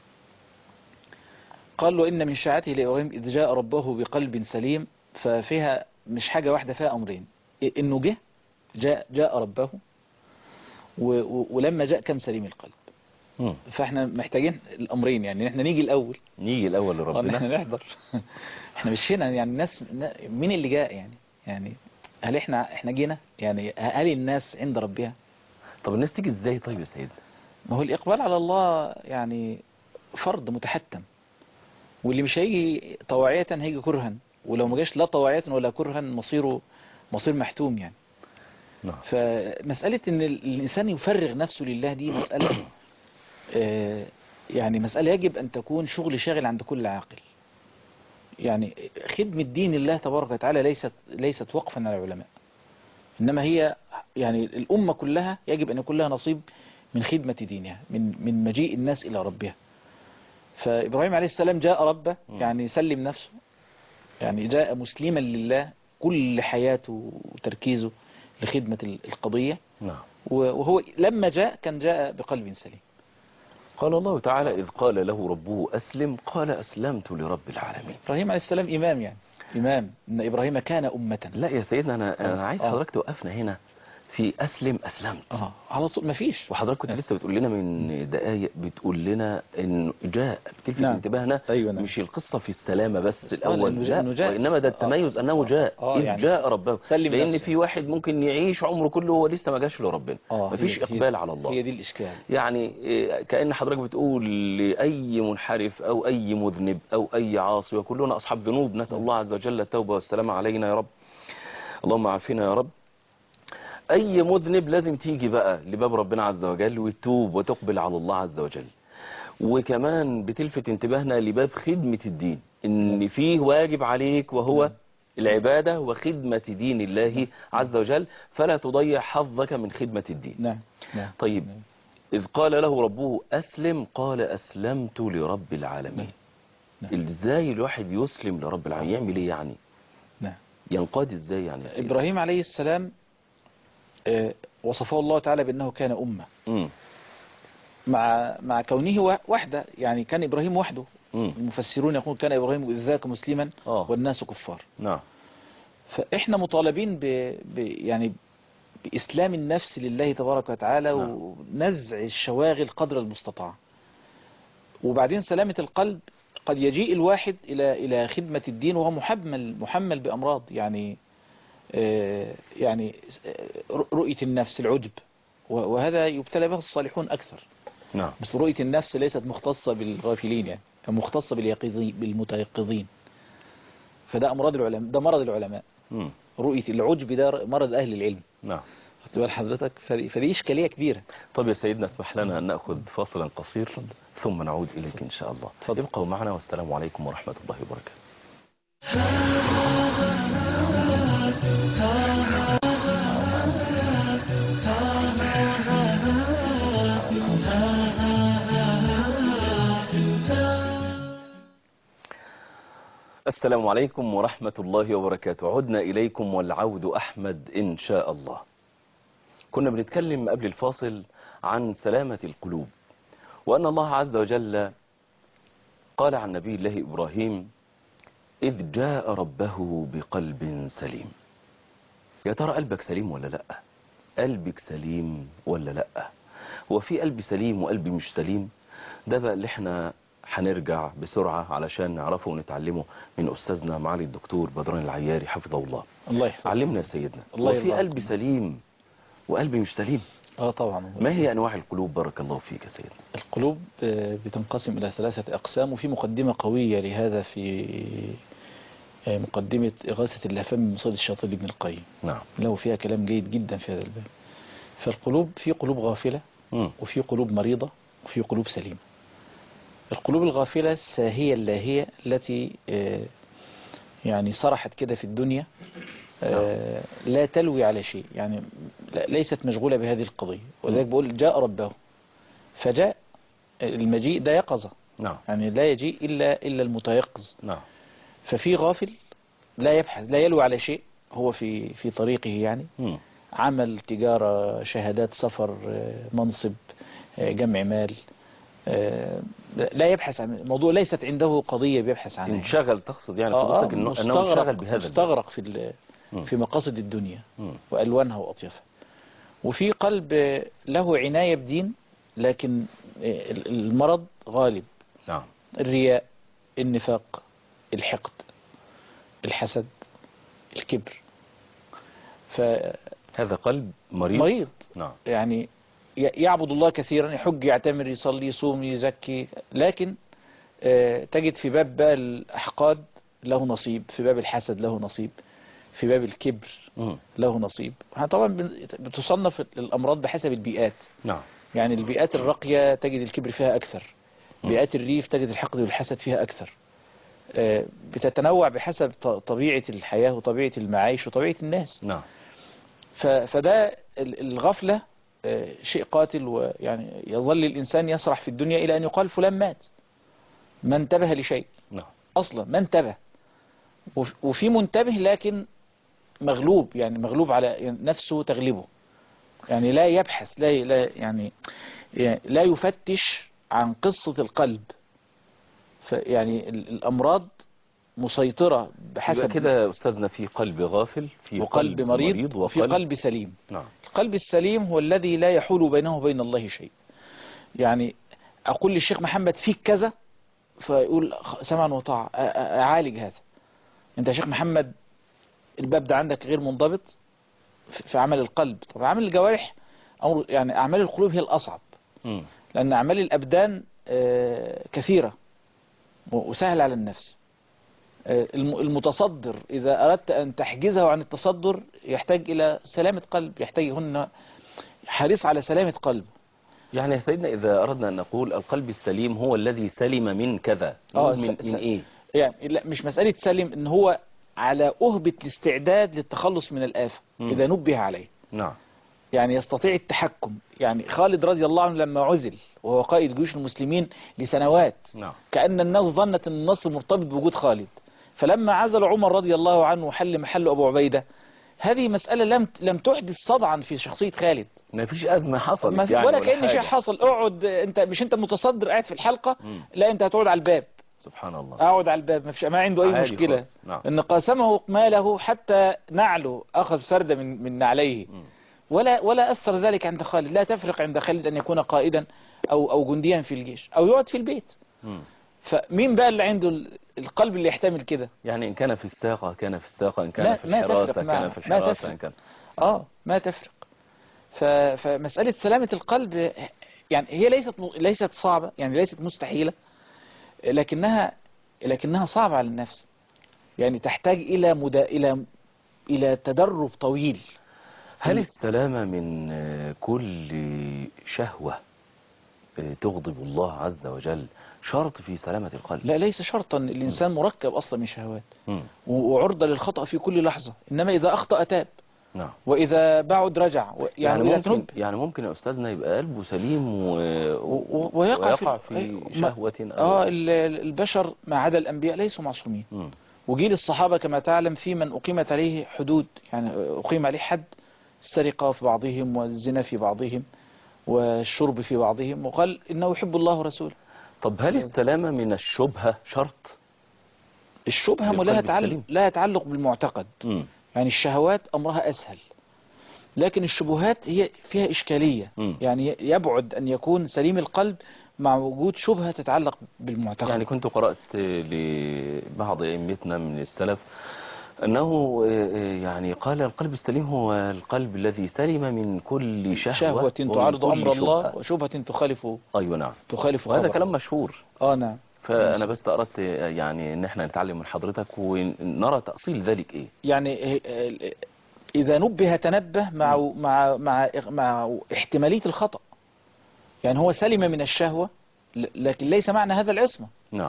قال له إن من شيعته لإبراهيم إذ جاء ربه بقلب سليم، ففيها مش حاجة واحدة، فيها أمرين: إنه جه جاء جاء ربه، ولما جاء كان سليم القلب. م. فاحنا محتاجين الأمرين، يعني احنا نيجي الأول نيجي الأول لربنا، احنا نحضر. احنا مشينا يعني الناس، مين اللي جاء يعني يعني هل احنا احنا جينا يعني؟ هل الناس عند ربها؟ طب الناس تيجي ازاي طيب يا سيدنا؟ ما هو الإقبال على الله يعني فرض متحتم، واللي مش هيجي طواعية هيجي كرها، ولو ما جاش لا طواعية ولا كرها مصيره مصير محتوم يعني. نعم. فمسألة ان الإنسان يفرغ نفسه لله دي مسألة آه يعني مسألة يجب أن تكون شغل شاغل عند كل عاقل. يعني خدمة دين الله تبارك وتعالى ليست ليست وقفا على العلماء، إنما هي يعني الأمة كلها يجب أن يكون لها نصيب من خدمة دينها، من من مجيء الناس إلى ربها. فإبراهيم عليه السلام جاء ربه يعني سلم نفسه، يعني جاء مسلما لله كل حياته وتركيزه لخدمة القضية. نعم. وهو لما جاء كان جاء بقلب سليم. قال الله تعالى: إذ قال له ربه أسلم قال أسلمت لرب العالمين. إبراهيم عليه السلام إمام، يعني إمام، إن إبراهيم كان أمة. لا يا سيدنا أنا, أنا عايز آه. حضرتك توقفنا هنا في أسلم أسلمت. اه على طول مفيش. وحضرتك كنت لسه بتقول لنا من دقايق، بتقول لنا إنه جاء، بتلفت نعم. انتباهنا. أيوة نعم. مش القصة في السلامة بس آه الأول، لأنه جاء, لا، إنه جاء وإنما ده التميز آه أنه جاء آه إذ يعني جاء ربه. سلم لأن نفسه. في واحد ممكن يعيش عمره كله وهو لسه ما جاش لربنا، اه مفيش هي إقبال هي على الله. هي دي الإشكال. يعني كأن حضرتك بتقول لأي منحرف أو أي مذنب أو أي عاصي، وكلنا أصحاب ذنوب، نسأل الله عز وجل التوبة والسلامة علينا يا رب، اللهم عافنا يا رب. أي مذنب لازم تيجي بقى لباب ربنا عز وجل وتتوب وتقبل على الله عز وجل. وكمان بتلفت انتباهنا لباب خدمة الدين، إن فيه واجب عليك وهو العبادة وخدمة دين الله عز وجل، فلا تضيع حظك من خدمة الدين. نعم نعم. طيب، إذ قال له ربه أسلم قال أسلمت لرب العالمين. نعم. إزاي الواحد يسلم لرب العالمين؟ يعمل إيه يعني؟ نعم. ينقاد إزاي يعني؟ إبراهيم عليه السلام آه وصفه الله تعالى بأنه كان أمة. مم. مع مع كونه وحده، يعني كان إبراهيم وحده. مم. المفسرون يقول كان إبراهيم إذ ذاك مسلما آه. والناس كفار. نعم. فإحنا مطالبين ب... ب... يعني بإسلام النفس لله تبارك وتعالى، نعم. ونزع الشواغل قدر المستطاع. وبعدين سلامة القلب، قد يجيء الواحد إلى إلى خدمة الدين وهو محمل محمل بأمراض، يعني آه يعني رؤية النفس، العجب، وهذا يبتلى به الصالحون أكثر. نعم. بس رؤية النفس ليست مختصة بالغافلين، يعني مختصة باليقظين بالمتيقظين. فده أمراض العلماء، ده مرض العلماء. مم. رؤية العجب ده مرض أهل العلم. نعم. خدت بال حضرتك؟ فدي إشكالية كبيرة. طب يا سيدنا، اسمح لنا أن نأخذ فاصلا قصير ثم نعود إليك إن شاء الله. تفضل. ابقوا معنا والسلام عليكم ورحمة الله وبركاته. السلام عليكم ورحمة الله وبركاته. عدنا إليكم والعود أحمد إن شاء الله. كنا بنتكلم قبل الفاصل عن سلامة القلوب، وأن الله عز وجل قال عن نبي الله إبراهيم إذ جاء ربه بقلب سليم. يا ترى قلبك سليم ولا لأ؟ قلبك سليم ولا لأ؟ هو في قلب سليم وقلب مش سليم؟ ده بقى اللي احنا هنرجع بسرعة علشان نعرفه ونتعلمه من أستاذنا معالي الدكتور بدران العياري حفظه الله. الله يحفظه. علمنا يا سيدنا. الله وفي قلب سليم وقلب مش سليم؟ اه طبعا. ما هي أنواع القلوب بارك الله فيك يا سيدنا؟ القلوب بتنقسم إلى ثلاثة أقسام، وفي مقدمة قوية لهذا في مقدمة إغاثة اللهفان من مصيد الشياطين لابن القيم. نعم. له فيها كلام جيد جدا في هذا الباب. فالقلوب في قلوب غافلة، م. وفي قلوب مريضة، وفي قلوب سليمة. القلوب الغافلة الساهية اللاهية التي يعني صرحت كده في الدنيا، لا تلوي على شيء، يعني ليست مشغولة بهذه القضية. وذلك بقول جاء ربه، فجاء المجيء ده يقظة. نعم. يعني لا يجيء إلا إلا المتيقظ. نعم. ففي غافل لا يبحث، لا يلوي على شيء، هو في في طريقه، يعني م. عمل، تجارة، شهادات سفر، منصب، جمع مال، لا يبحث عن الموضوع، ليست عنده قضية بيبحث عنها. انشغل، تقصد يعني آه قصدك انه انه انشغل بهذا، مستغرق في في مقاصد الدنيا م. وألوانها وأطيافها. وفي قلب له عناية بدين، لكن المرض غالب. نعم. الرياء، النفاق، الحقد، الحسد، الكبر. فهذا قلب مريض. مريض. نعم. يعني يعبد الله كثيرا، يحج، يعتمر، يصلي، يصوم، يزكي، لكن تجد في باب بقى الأحقاد له نصيب، في باب الحسد له نصيب، في باب الكبر م. له نصيب. طبعا بتصنف الأمراض بحسب البيئات. نعم. يعني البيئات الراقية تجد الكبر فيها أكثر، م. بيئات الريف تجد الحقد والحسد فيها أكثر. بتتنوع بحسب طبيعة الحياة وطبيعة المعايش وطبيعة الناس. نعم. فده الغفلة شيء قاتل، ويعني يظل الإنسان يسرح في الدنيا إلى أن يقال فلان مات، ما انتبه لشيء. نعم. أصلا ما انتبه. وفي منتبه لكن مغلوب، يعني مغلوب على نفسه تغلبه، يعني لا يبحث، لا لا يعني لا يفتش عن قصة القلب. يعني الأمراض مسيطرة بحسب كده أستاذنا في قلب غافل، في وقلب قلب مريض, مريض وفي وقلب قلب سليم. نعم. القلب السليم هو الذي لا يحول بينه وبين الله شيء. يعني أقول للشيخ محمد فيك كذا، فيقول سمعا وطاعة، أعالج هذا. أنت يا شيخ محمد الباب ده عندك غير منضبط في عمل القلب. طب عمل الجوارح أو يعني أعمال القلوب هي الأصعب، م. لأن أعمال الأبدان كثيرة وسهل على النفس. المتصدر إذا أردت أن تحجزه عن التصدر يحتاج إلى سلامة قلب، يحتاج هنا حريص على سلامة قلب. يعني يا سيدنا إذا أردنا أن نقول القلب السليم هو الذي سلم من كذا، آه من, من إيه؟ يعني لا مش مسألة سلم، إن هو على أهبة الاستعداد للتخلص من الآفة م. إذا نبه عليه. نعم. يعني يستطيع التحكم. يعني خالد رضي الله عنه لما عزل وهو قائد جيوش المسلمين لسنوات، نعم. كأن الناس ظنت أن النصر مرتبط بوجود خالد، فلما عزل عمر رضي الله عنه وحل محل أبو عبيدة، هذه مسألة لم لم تحدث صدعا في شخصية خالد. ما فيش أزمة حصلت ما في يعني ولا, ولا كأن حاجة. شيء حصل. اقعد انت، مش انت متصدر قاعد في الحلقة، م. لا انت هتقعد على الباب. سبحان الله. اقعد على الباب، ما فيش، ما عنده اي مشكلة. نعم. ان قاسمه ماله حتى نعله اخذ فردة من من نعليه. م. ولا ولا اثر ذلك عند خالد. لا تفرق عند خالد ان يكون قائدا او او جنديا في الجيش او يقعد في البيت. م. فمين بقى اللي عنده القلب اللي يحتمل كده؟ يعني إن كان في الساقة كان في الساقة، إن كان في الحراسة كان في الحراسة، إن كان آه ما تفرق. فمسألة سلامة القلب يعني هي ليست ليست صعبة، يعني ليست مستحيلة، لكنها لكنها صعبة على النفس. يعني تحتاج إلى مدا إلى إلى تدرب طويل. هل السلامة من كل شهوة تغضب الله عز وجل شرط في سلامة القلب؟ لا، ليس شرطا. الإنسان م. مركب أصلا من شهوات م. وعرضة للخطأ في كل لحظة، إنما إذا أخطأ تاب. نعم. وإذا بعد رجع. يعني, يعني ممكن يعني ممكن يا أستاذنا يبقى قلبه سليم و... و... ويقع, ويقع في, في شهوة أو... آه البشر ما عدا الأنبياء ليسوا معصومين. م. وجيل الصحابة كما تعلم في من أقيمت عليه حدود، يعني أقيم عليه حد السرقة في بعضهم والزنا في بعضهم والشرب في بعضهم، وقال إنه يحب الله ورسوله. طب هل السلامة من الشبهة شرط؟ الشبهة لا يتعلق لا يتعلق بالمعتقد. م. يعني الشهوات أمرها أسهل، لكن الشبهات هي فيها إشكالية. م. يعني يبعد أن يكون سليم القلب مع وجود شبهة تتعلق بالمعتقد. يعني كنت قرأت لبعض أئمتنا من السلف أنه يعني قال القلب السليم هو القلب الذي سلم من كل شهوة, شهوة تعارض أمر الله وشبهة تخالف. أيوة نعم. تخالف وهذا كلام مشهور. آه نعم. فأنا بس أردت يعني أن احنا نتعلم من حضرتك ونرى تأصيل ذلك إيه. يعني إذا نبه تنبه مع م. مع مع مع احتمالية الخطأ. يعني هو سلم من الشهوة، لكن ليس معنى هذا العصمة. نعم.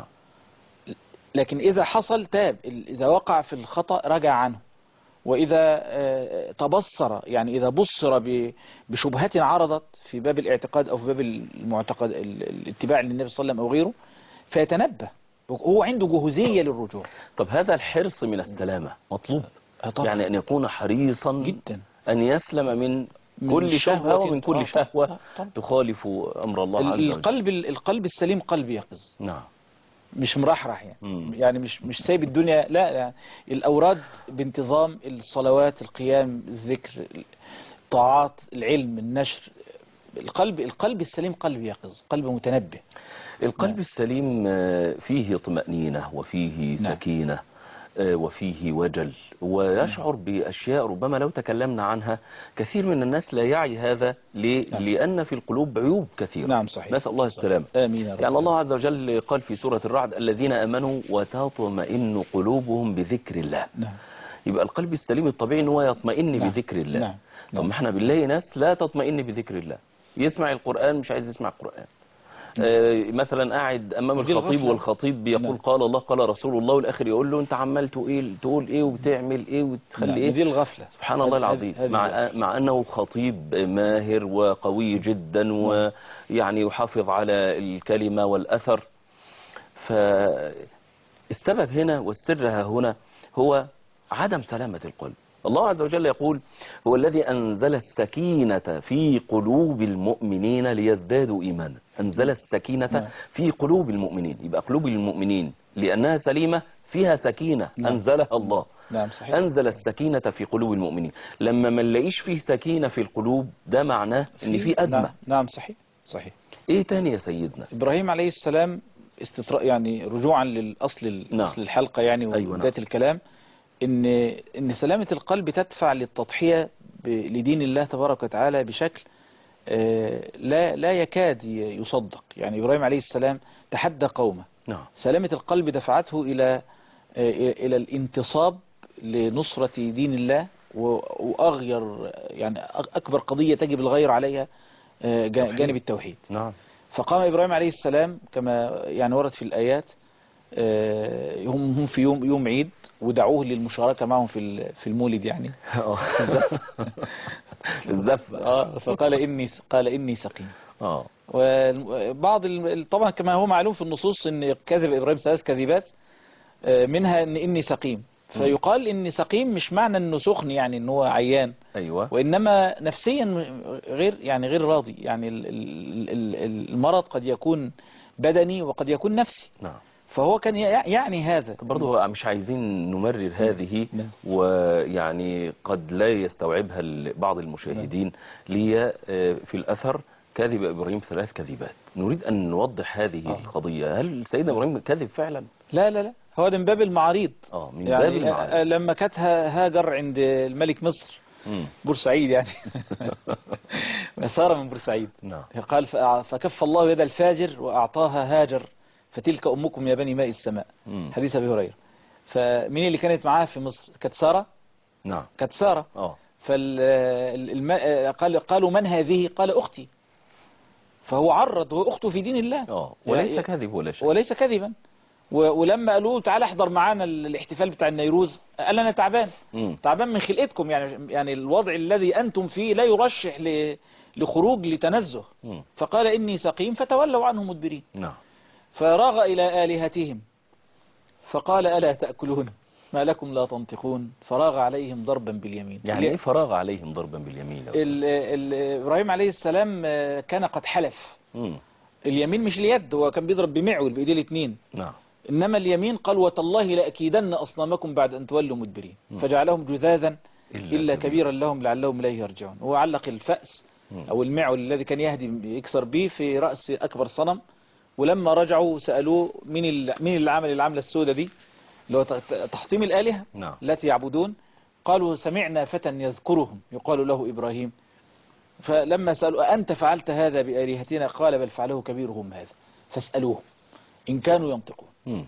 لكن إذا حصل تاب، إذا وقع في الخطأ رجع عنه، وإذا تبصر، يعني إذا بصر بشبهة عرضت في باب الاعتقاد أو في باب المعتقد الاتباع للنبي صلى الله عليه وسلم أو غيره، فيتنبه. هو عنده جهوزية للرجوع. طب هذا الحرص من السلامة مطلوب، طبعا. يعني أن يكون حريصا جدا أن يسلم من من كل شهوة ومن كل شهوة تخالف أمر الله عز وجل. القلب القلب السليم قلب يقظ. نعم. مش مرحرح يعني. مم. يعني مش مش سايب الدنيا، لا, لا. الأوراد بانتظام، الصلوات، القيام، الذكر، الطاعات، العلم، النشر. القلب القلب السليم قلب يقظ، قلب متنبه. القلب نعم. السليم فيه طمأنينة وفيه نعم. سكينة وفيه وجل، ويشعر بأشياء ربما لو تكلمنا عنها كثير من الناس لا يعي هذا. ليه؟ نعم. لأن في القلوب عيوب كثيرة. نعم صحيح. نسأل الله السلامة. آمين. يعني الله عز وجل قال في سورة الرعد الذين آمنوا وتطمئن قلوبهم بذكر الله. نعم. يبقى القلب السليم الطبيعي ان هو يطمئن نعم. بذكر الله. نعم. طب ما احنا بنلاقي ناس لا تطمئن بذكر الله، يسمع القرآن مش عايز يسمع القرآن. آه مثلا قاعد امام الخطيب والخطيب بيقول نعم. قال الله قال رسول الله، والاخر يقول له انت عمال تقول تقول ايه وبتعمل ايه وتخلي نعم. ايه. دي الغفله. سبحان الله العظيم. مع مع انه خطيب ماهر وقوي جدا نعم. ويعني يحافظ على الكلمه والاثر. فالسبب هنا والسر هنا هو عدم سلامه القلب. الله عز وجل يقول هو الذي أنزل السكينة في قلوب المؤمنين ليزدادوا إيمانا. أنزل السكينة في قلوب المؤمنين، يبقى قلوب المؤمنين لأنها سليمة فيها سكينة نعم. أنزلها الله. نعم صحيح. أنزل السكينة في قلوب المؤمنين. لما ما نلاقيش فيه سكينة في القلوب ده معناه إن في أزمة. نعم. نعم صحيح صحيح. إيه تاني يا سيدنا؟ إبراهيم عليه السلام استطراء، يعني رجوعا للأصل نعم. أصل الحلقة يعني أيوة وبداية نعم. الكلام، إن إن سلامة القلب تدفع للتضحية ب- لدين الله تبارك وتعالى بشكل آه، لا لا يكاد ي- يصدق. يعني إبراهيم عليه السلام تحدى قومه، نعم. سلامة القلب دفعته إلى آه، إلى الانتصاب لنصرة دين الله، و- وأغير يعني أك- أكبر قضية تجب الغير عليها آه، جا- توحيد. جانب التوحيد. نعم. فقام إبراهيم عليه السلام كما يعني ورد في الآيات، آه، هم هم في يوم يوم عيد ودعوه للمشاركة معهم في ال- في المولد يعني آه. في الزفة. آه، فقال إني قال إني سقيم. آه. وبعض ال- طبعا كما هو معلوم في النصوص ان كذب ابراهيم ثلاث كذبات، آه، منها ان اني سقيم. فيقال اني سقيم مش معنى انه سخن يعني ان هو عيان، أيوة. وانما نفسيا غير يعني غير راضي. يعني ال- ال- ال- المرض قد يكون بدني وقد يكون نفسي. نعم. فهو كان يع- يعني هذا برضه مش عايزين نمرر هذه، نعم. ويعني قد لا يستوعبها ال- بعض المشاهدين. لي آه، في الأثر كذب إبراهيم ثلاث كذبات. نريد أن نوضح هذه آه. القضية. هل سيدنا إبراهيم كذب فعلا؟ لا لا لا، هو ده من باب المعاريض. آه من يعني باب المعارض. آه، لما كانت ها- هاجر عند الملك مصر مم. بورسعيد يعني سارة من بورسعيد، نعم. قال فأع- فكف الله يد الفاجر وأعطاها هاجر فتلك أمكم يا بني ماء السماء. مم. حديث أبي هريرة. فمين اللي كانت معاه في مصر؟ كانت سارة. نعم. كانت سارة. آه. فالماء قال قالوا من هذه؟ قال أختي. فهو عرض وأخته في دين الله. آه وليس يعني- كذب ولا شيء. وليس كذبا. و- ولما قالوا تعالى احضر معانا ال- الاحتفال بتاع النيروز، قال انا تعبان. مم. تعبان من خلقتكم، يعني يعني الوضع الذي انتم فيه لا يرشح ل- لخروج لتنزه. مم. فقال اني سقيم فتولوا عنه مدبرين. نعم. فراغ الى الهتهم فقال الا تاكلون ما لكم لا تنطقون فراغ عليهم ضربا باليمين. يعني إيه فراغ عليهم ضربا باليمين؟ ال- ال- ابراهيم عليه السلام آه، كان قد حلف. مم. اليمين مش اليد، هو كان بيضرب بمعول بايديه الاثنين. نعم. إنما اليمين قال وتالله لأكيدن أصنامكم بعد أن تولوا مدبرين. مم. فجعلهم جذاذا إلا إلا كبير. كبيرا لهم لعلهم إليه يرجعون. هو علق الفأس مم. أو المعول الذي كان يهدي يكسر به في رأس أكبر صنم. ولما رجعوا سألوه مين ال- مين اللي عمل العملة السوداء دي اللي هو ت- تحطيم الآلهة نعم. التي يعبدون. قالوا سمعنا فتى يذكرهم يقال له إبراهيم. فلما سألوا أنت فعلت هذا بآلهتنا؟ قال بل فعله كبيرهم هذا فاسألوهم إن كانوا ينطقون. مم.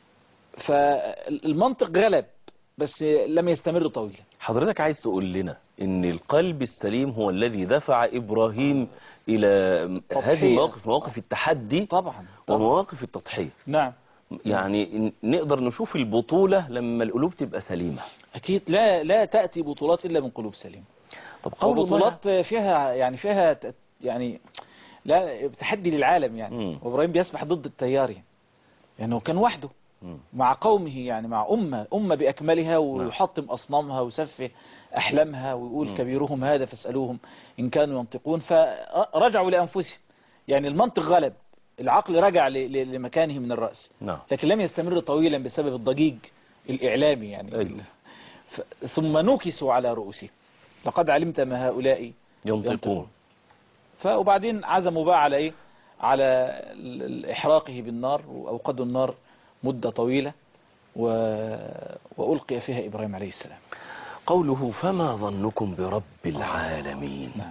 فالمنطق غلب بس لم يستمر طويلا. حضرتك عايز تقول لنا ان القلب السليم هو الذي دفع ابراهيم الى تضحية. هذه المواقف، مواقف التحدي طبعا, طبعا. ومواقف التضحية. نعم. يعني نقدر نشوف البطولة لما القلوب تبقى سليمة. أكيد لا لا تأتي بطولات إلا من قلوب سليمة. طب قول بطولات فيها يعني فيها ت- يعني لا تحدي للعالم يعني. مم. وإبراهيم بيسبح ضد التيار يعني. يعني هو كان وحده مم. مع قومه، يعني مع أمة أمة بأكملها، ويحطم أصنامها ويسفه أحلامها ويقول مم. كبيرهم هذا فاسألوهم إن كانوا ينطقون. فرجعوا لأنفسهم. يعني المنطق غلب، العقل رجع ل- ل- لمكانه من الرأس. نعم. لكن لم يستمر طويلا بسبب الضجيج الإعلامي يعني. أيوه. ف... ثم نكسوا على رؤوسهم لقد علمت ما هؤلاء ينطقون. فوبعدين عزموا بقى على إيه؟ على ال- ال- إحراقه بالنار، وأوقدوا النار مدة طويلة و... وألقي فيها إبراهيم عليه السلام. قوله فما ظنكم برب العالمين. نعم.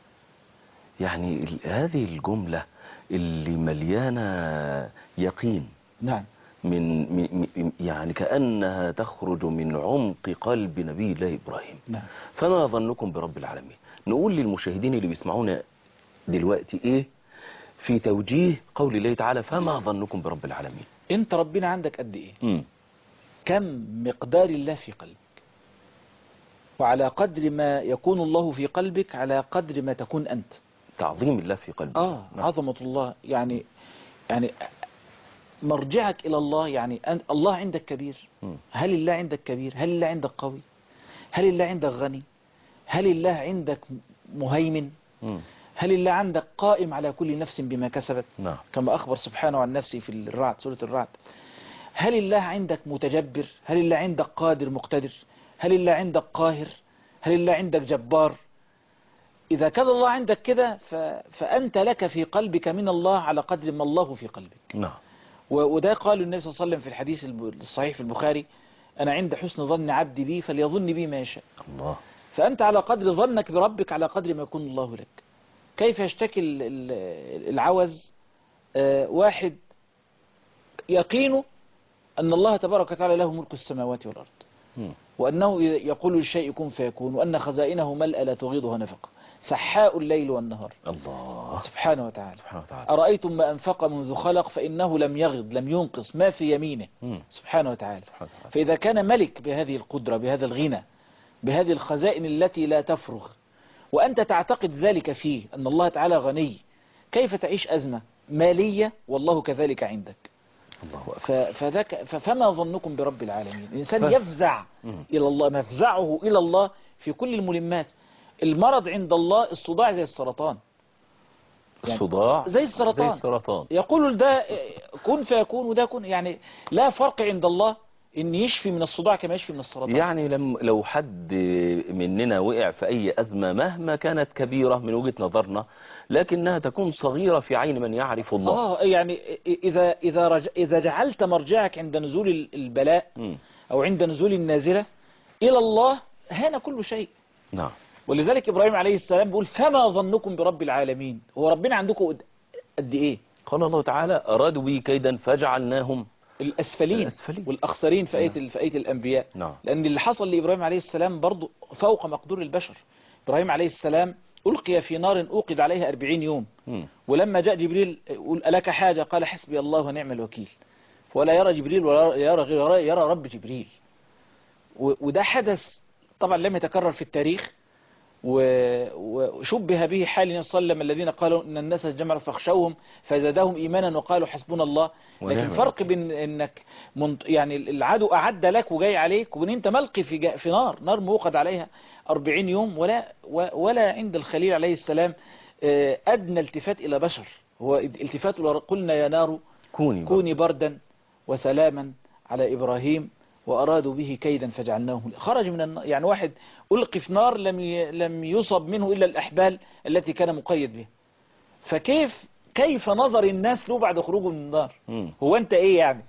يعني ال- هذه الجملة اللي مليانة يقين، نعم. من من- من- يعني كأنها تخرج من عمق قلب نبي الله إبراهيم. نعم. فما ظنكم برب العالمين. نقول للمشاهدين اللي بيسمعونا دلوقتي ايه في توجيه قول الله تعالى فما ظنكم برب العالمين. أنت ربنا عندك قد إيه؟ مم. كم مقدار الله في قلبك؟ وعلى قدر ما يكون الله في قلبك على قدر ما تكون أنت. تعظيم الله في قلبك. آه نعم. عظمة الله يعني. يعني مرجعك إلى الله يعني أن الله عندك كبير. مم. هل الله عندك كبير؟ هل الله عندك قوي؟ هل الله عندك غني؟ هل الله عندك مهيمن؟ مم. هل الله عندك قائم على كل نفس بما كسبت؟ نعم. كما أخبر سبحانه عن نفسه في الرعد، سورة الرعد. هل الله عندك متجبر؟ هل الله عندك قادر مقتدر؟ هل الله عندك قاهر؟ هل الله عندك جبار؟ إذا كان الله عندك كده ف... فأنت لك في قلبك من الله على قدر ما الله في قلبك. نعم. و... وده قال النبي صلى الله عليه وسلم في الحديث الصحيح في البخاري: أنا عند حسن ظن عبدي بي فليظن بي ما يشاء. الله. فأنت على قدر ظنك بربك على قدر ما يكون الله لك. كيف يشتكي العوز؟ آه واحد يقينه أن الله تبارك وتعالى له ملك السماوات والأرض، م. وأنه يقول للشيء كن فيكون، وأن خزائنه ملأ لا تغيضها نفقة، سحاء الليل والنهار. الله سبحانه وتعالى. سبحانه وتعالى. أرأيتم ما أنفق منذ خلق فإنه لم يغض لم ينقص ما في يمينه. م. سبحانه وتعالى. سبحانه وتعالى. فإذا كان ملك بهذه القدرة بهذا الغنى بهذه الخزائن التي لا تفرغ، وأنت تعتقد ذلك فيه أن الله تعالى غني، كيف تعيش أزمة مالية والله كذلك عندك؟ الله أكبر. فذاك فما ظنكم برب العالمين؟ الإنسان يفزع إلى الله، مفزعه إلى الله في كل الملمات. المرض عند الله الصداع زي السرطان، يعني الصداع زي السرطان. زي السرطان. يقول ده كن فيكون وده كن، يعني لا فرق عند الله إن يشفي من الصداع كما يشفي من السرطان. يعني لم لو حد مننا وقع في أي أزمة مهما كانت كبيرة من وجهة نظرنا، لكنها تكون صغيرة في عين من يعرف الله. آه يعني إذا إذا رج... إذا جعلت مرجعك عند نزول البلاء م. أو عند نزول النازلة إلى الله هان كل شيء. نعم. ولذلك إبراهيم عليه السلام بيقول: فما ظنكم برب العالمين؟ هو ربنا عندكم قد إيه؟ قال الله تعالى: أرادوا بي كيدا فجعلناهم الأسفلين, الأسفلين والأخسرين في آية نعم. في آية الأنبياء. نعم. لأن اللي حصل لإبراهيم عليه السلام برضو فوق مقدور البشر. إبراهيم عليه السلام ألقي في نار أوقد عليها أربعين يوم، م. ولما جاء جبريل يقول: ألك حاجة؟ قال: حسبي الله ونعم الوكيل. ولا يرى جبريل ولا يرى غير يرى رب جبريل. وده حدث طبعا لم يتكرر في التاريخ، وشبه به حال النبي صلى الله عليه وسلم الذين قالوا ان الناس جمعوا فاخشوهم فزادهم ايمانا وقالوا حسبنا الله. لكن فرق بين انك يعني العدو اعد لك وجاي عليك، وان انت ملقي في في نار نار موقد عليها أربعين يوم. ولا ولا عند الخليل عليه السلام ادنى التفات الى بشر، هو التفات قلنا يا نار كوني, كوني بردا وسلاما على ابراهيم وأرادوا به كيدا فجعلناهم. خرج من النار، يعني واحد ألقي في نار لم لم يصب منه إلا الأحبال التي كان مقيد بها. فكيف كيف نظر الناس له بعد خروجه من النار؟ م. هو أنت إيه يعني؟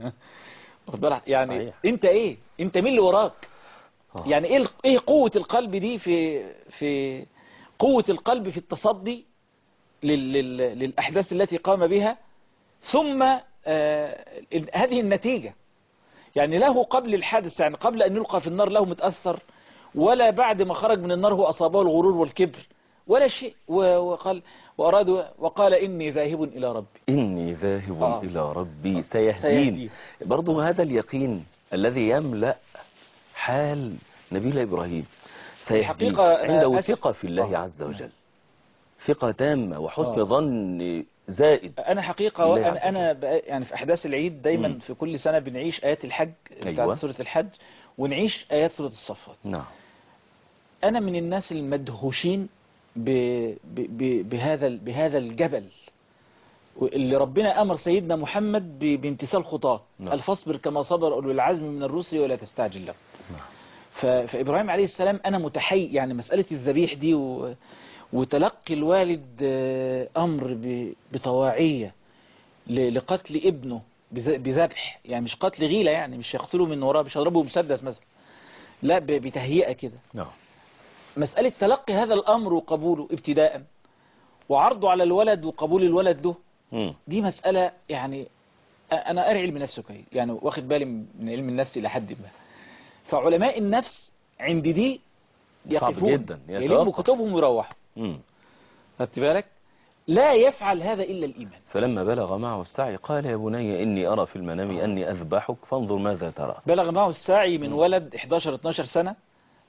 يعني صحيح. أنت إيه؟ أنت مين اللي وراك؟ أوه. يعني إيه إيه قوة القلب دي في في قوة القلب في التصدي لل لل للأحداث التي قام بها، ثم آه هذه النتيجة. يعني له قبل الحادث، يعني قبل أن يلقى في النار له متأثر، ولا بعد ما خرج من النار هو أصابه الغرور والكبر ولا شيء. وقال وأرادوا وقال إني ذاهب إلى ربي إني ذاهب آه. إلى ربي سيهدين. سيهدين. برضو هذا اليقين الذي يملأ حال نبينا إبراهيم سيهدين عنده ثقة في الله آه. عز وجل، ثقة تامة وحسن آه. ظن زائد. أنا حقيقة وأنا أنا يعني في أحداث العيد دايما م. في كل سنة بنعيش آيات الحج بتاعت أيوة. سورة الحج، ونعيش آيات سورة الصفات. نعم. أنا من الناس المدهوشين ب... ب... بهذا بهذا الجبل اللي ربنا أمر سيدنا محمد ب... بامتثال خطاه. نعم. الفاصبر كما صبر أولو العزم من الرسل ولا تستعجل له. نعم. ف... فإبراهيم عليه السلام أنا متحي يعني مسألة الذبيح دي و... وتلقي الوالد أمر بطواعية لقتل ابنه بذبح، يعني مش قتل غيلة، يعني مش يقتله من وراه، مش هضربه بمسدس مثلا، لا بتهيئة كده. نعم. مسألة تلقي هذا الأمر وقبوله ابتداء، وعرضه على الولد وقبول الولد له، م. دي مسألة يعني أنا أرى علم نفسه كويس، يعني واخد بالي من علم النفس إلى حد ما. فعلماء النفس عند دي يقفون جدا، يلموا كتبهم ويروحوا. خدت بالك؟ لا يفعل هذا إلا الإيمان. فلما بلغ معه السعي قال يا بني إني أرى في المنام أني أذبحك فانظر ماذا ترى. بلغ معه السعي من ولد إحداشر اتناشر سنة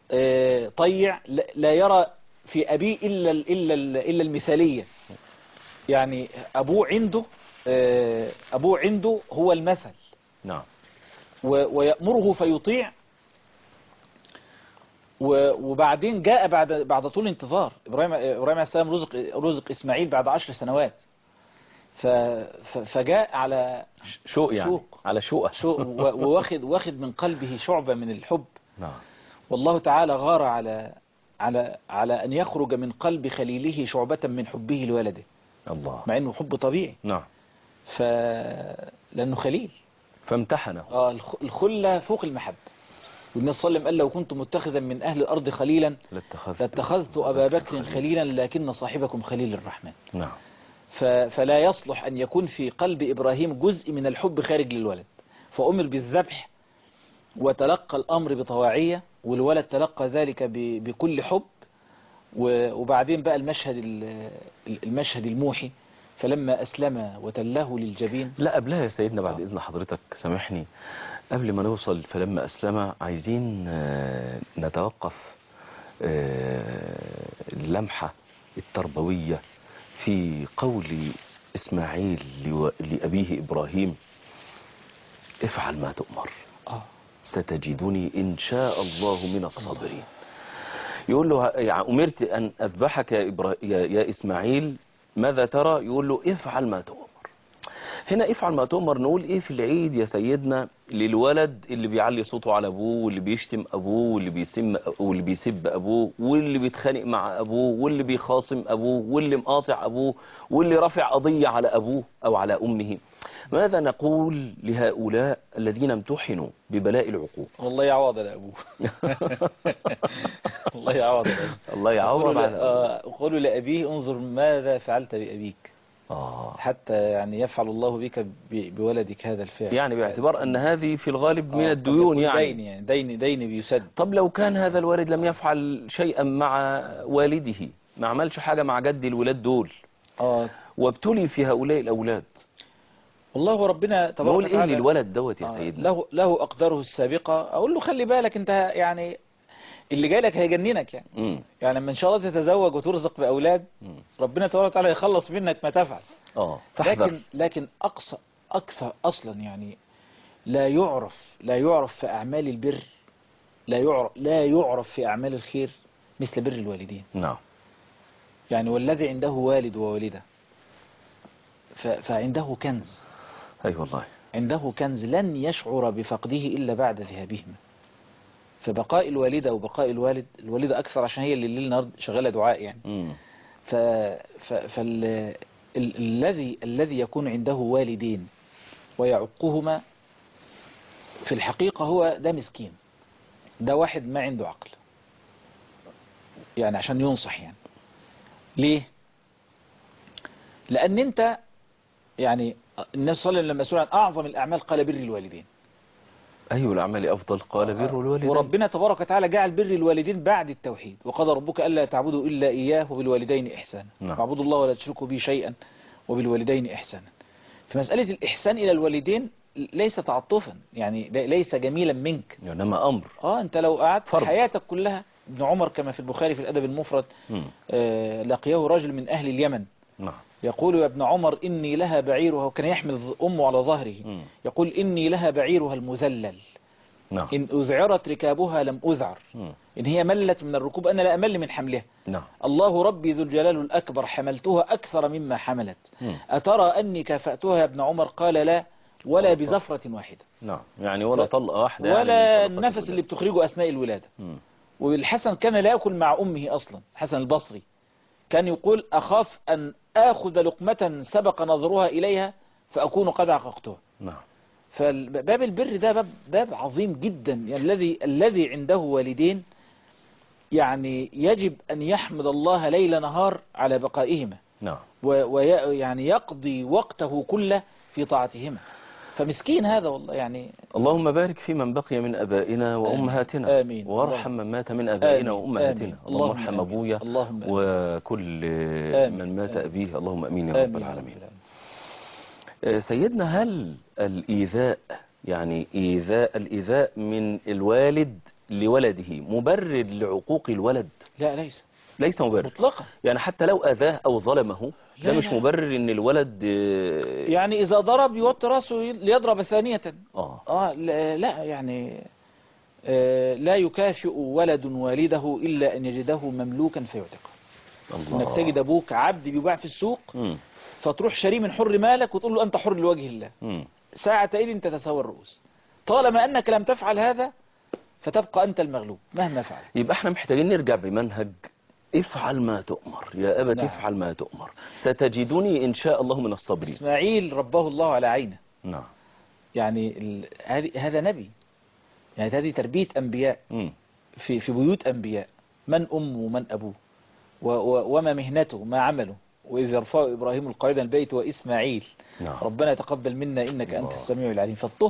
طيع لا يرى في أبيه إلا إلا إلا المثالية، يعني أبوه عنده أبوه عنده هو المثل. نعم. ويأمره فيطيع. وبعدين جاء بعد بعد طول انتظار إبراهيم إبراهيم عليه السلام رزق رزق إسماعيل بعد عشر سنوات. ف... ف... فجاء على شوق يعني شوق. على شوقه شوق و- وواخد واخد من قلبه شعبة من الحب. نعم. والله تعالى غار على على على أن يخرج من قلب خليله شعبة من حبه لولده، الله. مع أنه حب طبيعي. نعم. ف لأنه خليل. فامتحنه. اه الخ- الخلة فوق المحبة. والنبي صلى الله عليه وسلم قال: لو كنت متخذا من أهل الأرض خليلا لاتخذت لاتخذت أبا بكر خليلا لكن صاحبكم خليل الرحمن. نعم. ف... فلا يصلح أن يكون في قلب إبراهيم جزء من الحب خارج للولد، فأمر بالذبح وتلقى الأمر بطواعية، والولد تلقى ذلك ب... بكل حب. و... وبعدين بقى المشهد ال- المشهد الموحي، فلما أسلم وتله للجبين. لا قبلها يا سيدنا بعد إذن حضرتك سامحني، قبل ما نوصل فلما أسلم عايزين آه، نتوقف آه، اللمحة التربوية في قول إسماعيل لو- لأبيه إبراهيم: افعل ما تؤمر آه. ستجدني إن شاء الله من الصابرين. يقول له يعني أمرت أن أذبحك يا, إبرا... يا... يا إسماعيل، ماذا ترى؟ يقول له افعل ما تؤمر. هنا افعل ما تؤمر نقول ايه في العيد يا سيدنا للولد اللي بيعلي صوته على ابوه واللي بيشتم ابوه واللي بيسم واللي بيسب ابوه واللي بيتخانق مع ابوه واللي بيخاصم ابوه واللي مقاطع ابوه واللي رافع قضية على ابوه او على امه؟ ماذا نقول لهؤلاء الذين امتحنوا ببلاء العقوق؟ والله يعوض على أبوه. الله يعوض على أبوه. الله يعوض على آه، قولوا لأبيه: انظر ماذا فعلت بأبيك، آه. حتى يعني يفعل الله بك ب- بولدك هذا الفعل. يعني باعتبار أن هذه في الغالب من آه، الديون قد يكون يعني. دين يعني دين دين بيسد. طب لو كان هذا الوالد لم يفعل شيئا مع والده، ما عملش حاجة مع جد الولاد دول، اه وابتلي في هؤلاء الأولاد، والله ربنا تبارك نقول إيه وتعالى للولد دوت يا آه، سيدنا؟ له له أقداره السابقة. أقول له خلي بالك أنت، يعني اللي جاي لك هيجننك يعني. مم. يعني لما إن شاء الله تتزوج وترزق بأولاد، مم. ربنا تبارك وتعالى يخلص منك ما تفعل. آه فاحذر. لكن لكن أقصى أكثر أصلا يعني لا يعرف لا يعرف في أعمال البر، لا يعرف لا يعرف في أعمال الخير مثل بر الوالدين. نعم. يعني والذي عنده والد ووالدة ف- فعنده كنز، أي والله. عنده كنز لن يشعر بفقده إلا بعد ذهابهما. فبقاء الوالدة وبقاء الوالد، الوالدة أكثر عشان هي اللي الليل نهار شغالة دعاء يعني. مم. ف... ف... فال... ال... الذي الذي يكون عنده والدين ويعقهما في الحقيقة هو ده مسكين، ده واحد ما عنده عقل يعني، عشان ينصح يعني. ليه؟ لأن أنت يعني النبي صلى الله عليه وسلم لما سئل عن أعظم الأعمال قال بر الوالدين. أي الأعمال أفضل؟ قال بر الوالدين. وربنا تبارك وتعالى جعل بر الوالدين بعد التوحيد، وقضى ربك ألا تعبدوا إلا إياه وبالوالدين إحسانا. نعم. واعبدوا الله ولا تشركوا به شيئا وبالوالدين إحسانا. فمسألة الإحسان إلى الوالدين ليس تعطفا يعني، ليس جميلا منك، إنما أمر. اه انت لو قعدت فرض. حياتك كلها. ابن عمر كما في البخاري في الأدب المفرد، مم. آه لقيه رجل من أهل اليمن نعم. يقول: يا ابن عمر إني لها بعيرها، وكان يحمل أمه على ظهره، مم. يقول: إني لها بعيرها المذلل، نعم. إن أذعرت ركابها لم أذعر، مم. إن هي ملت من الركوب أنا لا أمل من حملها. نعم. الله ربي ذو الجلال الأكبر حملتها أكثر مما حملت، مم. أترى أني كافأتها يا ابن عمر؟ قال: لا، ولا بزفرة واحدة، نعم. يعني ولا ف- طلقة واحدة ولا يعني من طلقات النفس اللي الولاد. بتخرجه أثناء الولادة. مم. والحسن كان لا يأكل مع أمه أصلا، حسن البصري كان يقول: أخاف أن آخذ لقمة سبق نظرها إليها فأكون قد عققتها. نعم. فباب البر ده باب, باب عظيم جدا يعني. الذي الذي عنده والدين يعني يجب أن يحمد الله ليل نهار على بقائهما، نعم. ويعني يقضي وقته كله في طاعتهما. فمسكين هذا والله يعني. اللهم بارك في من بقي من أبائنا وأمهاتنا، آمين. وارحم من مات من أبائنا آمين. وأمهاتنا. آمين. اللهم ارحم أبويا اللهم آمين. وكل آمين. من مات آمين. أبيه، اللهم أمين يا آمين رب يا العالمين. رب العالمين. آه، سيدنا، هل الإيذاء يعني إيذاء الإيذاء من الوالد لولده مبرر لعقوق الولد؟ لا، ليس ليس مبرر مطلقا يعني. حتى لو أذاه أو ظلمه ده لا، مش لا. مبرر ان الولد آه، يعني إذا ضرب يوطي راسه ليضرب ثانية. اه آه لا, لا يعني آه لا يكافئ ولد والده إلا أن يجده مملوكا فيعتقه. الله. انك تجد ابوك عبد بيباع في السوق مم. فتروح شاريه من حر مالك وتقول له أنت حر لوجه الله. مم. ساعة إذن تتساوى الرؤوس. طالما أنك لم تفعل هذا فتبقى أنت المغلوب مهما فعل. يبقى احنا محتاجين نرجع بمنهج افعل ما تؤمر يا أبت، نعم. افعل ما تؤمر ستجدني إن شاء الله من الصابرين. إسماعيل رباه الله على عينه. نعم. يعني ال... هذه- هذا نبي، يعني هذه تربية أنبياء مم. في في بيوت أنبياء. من أمه ومن أبوه و... و... وما مهنته ما عمله. وإذ يرفع إبراهيم القواعد من البيت وإسماعيل نعم. ربنا تقبل منا إنك الله. أنت السميع العليم. فالطهر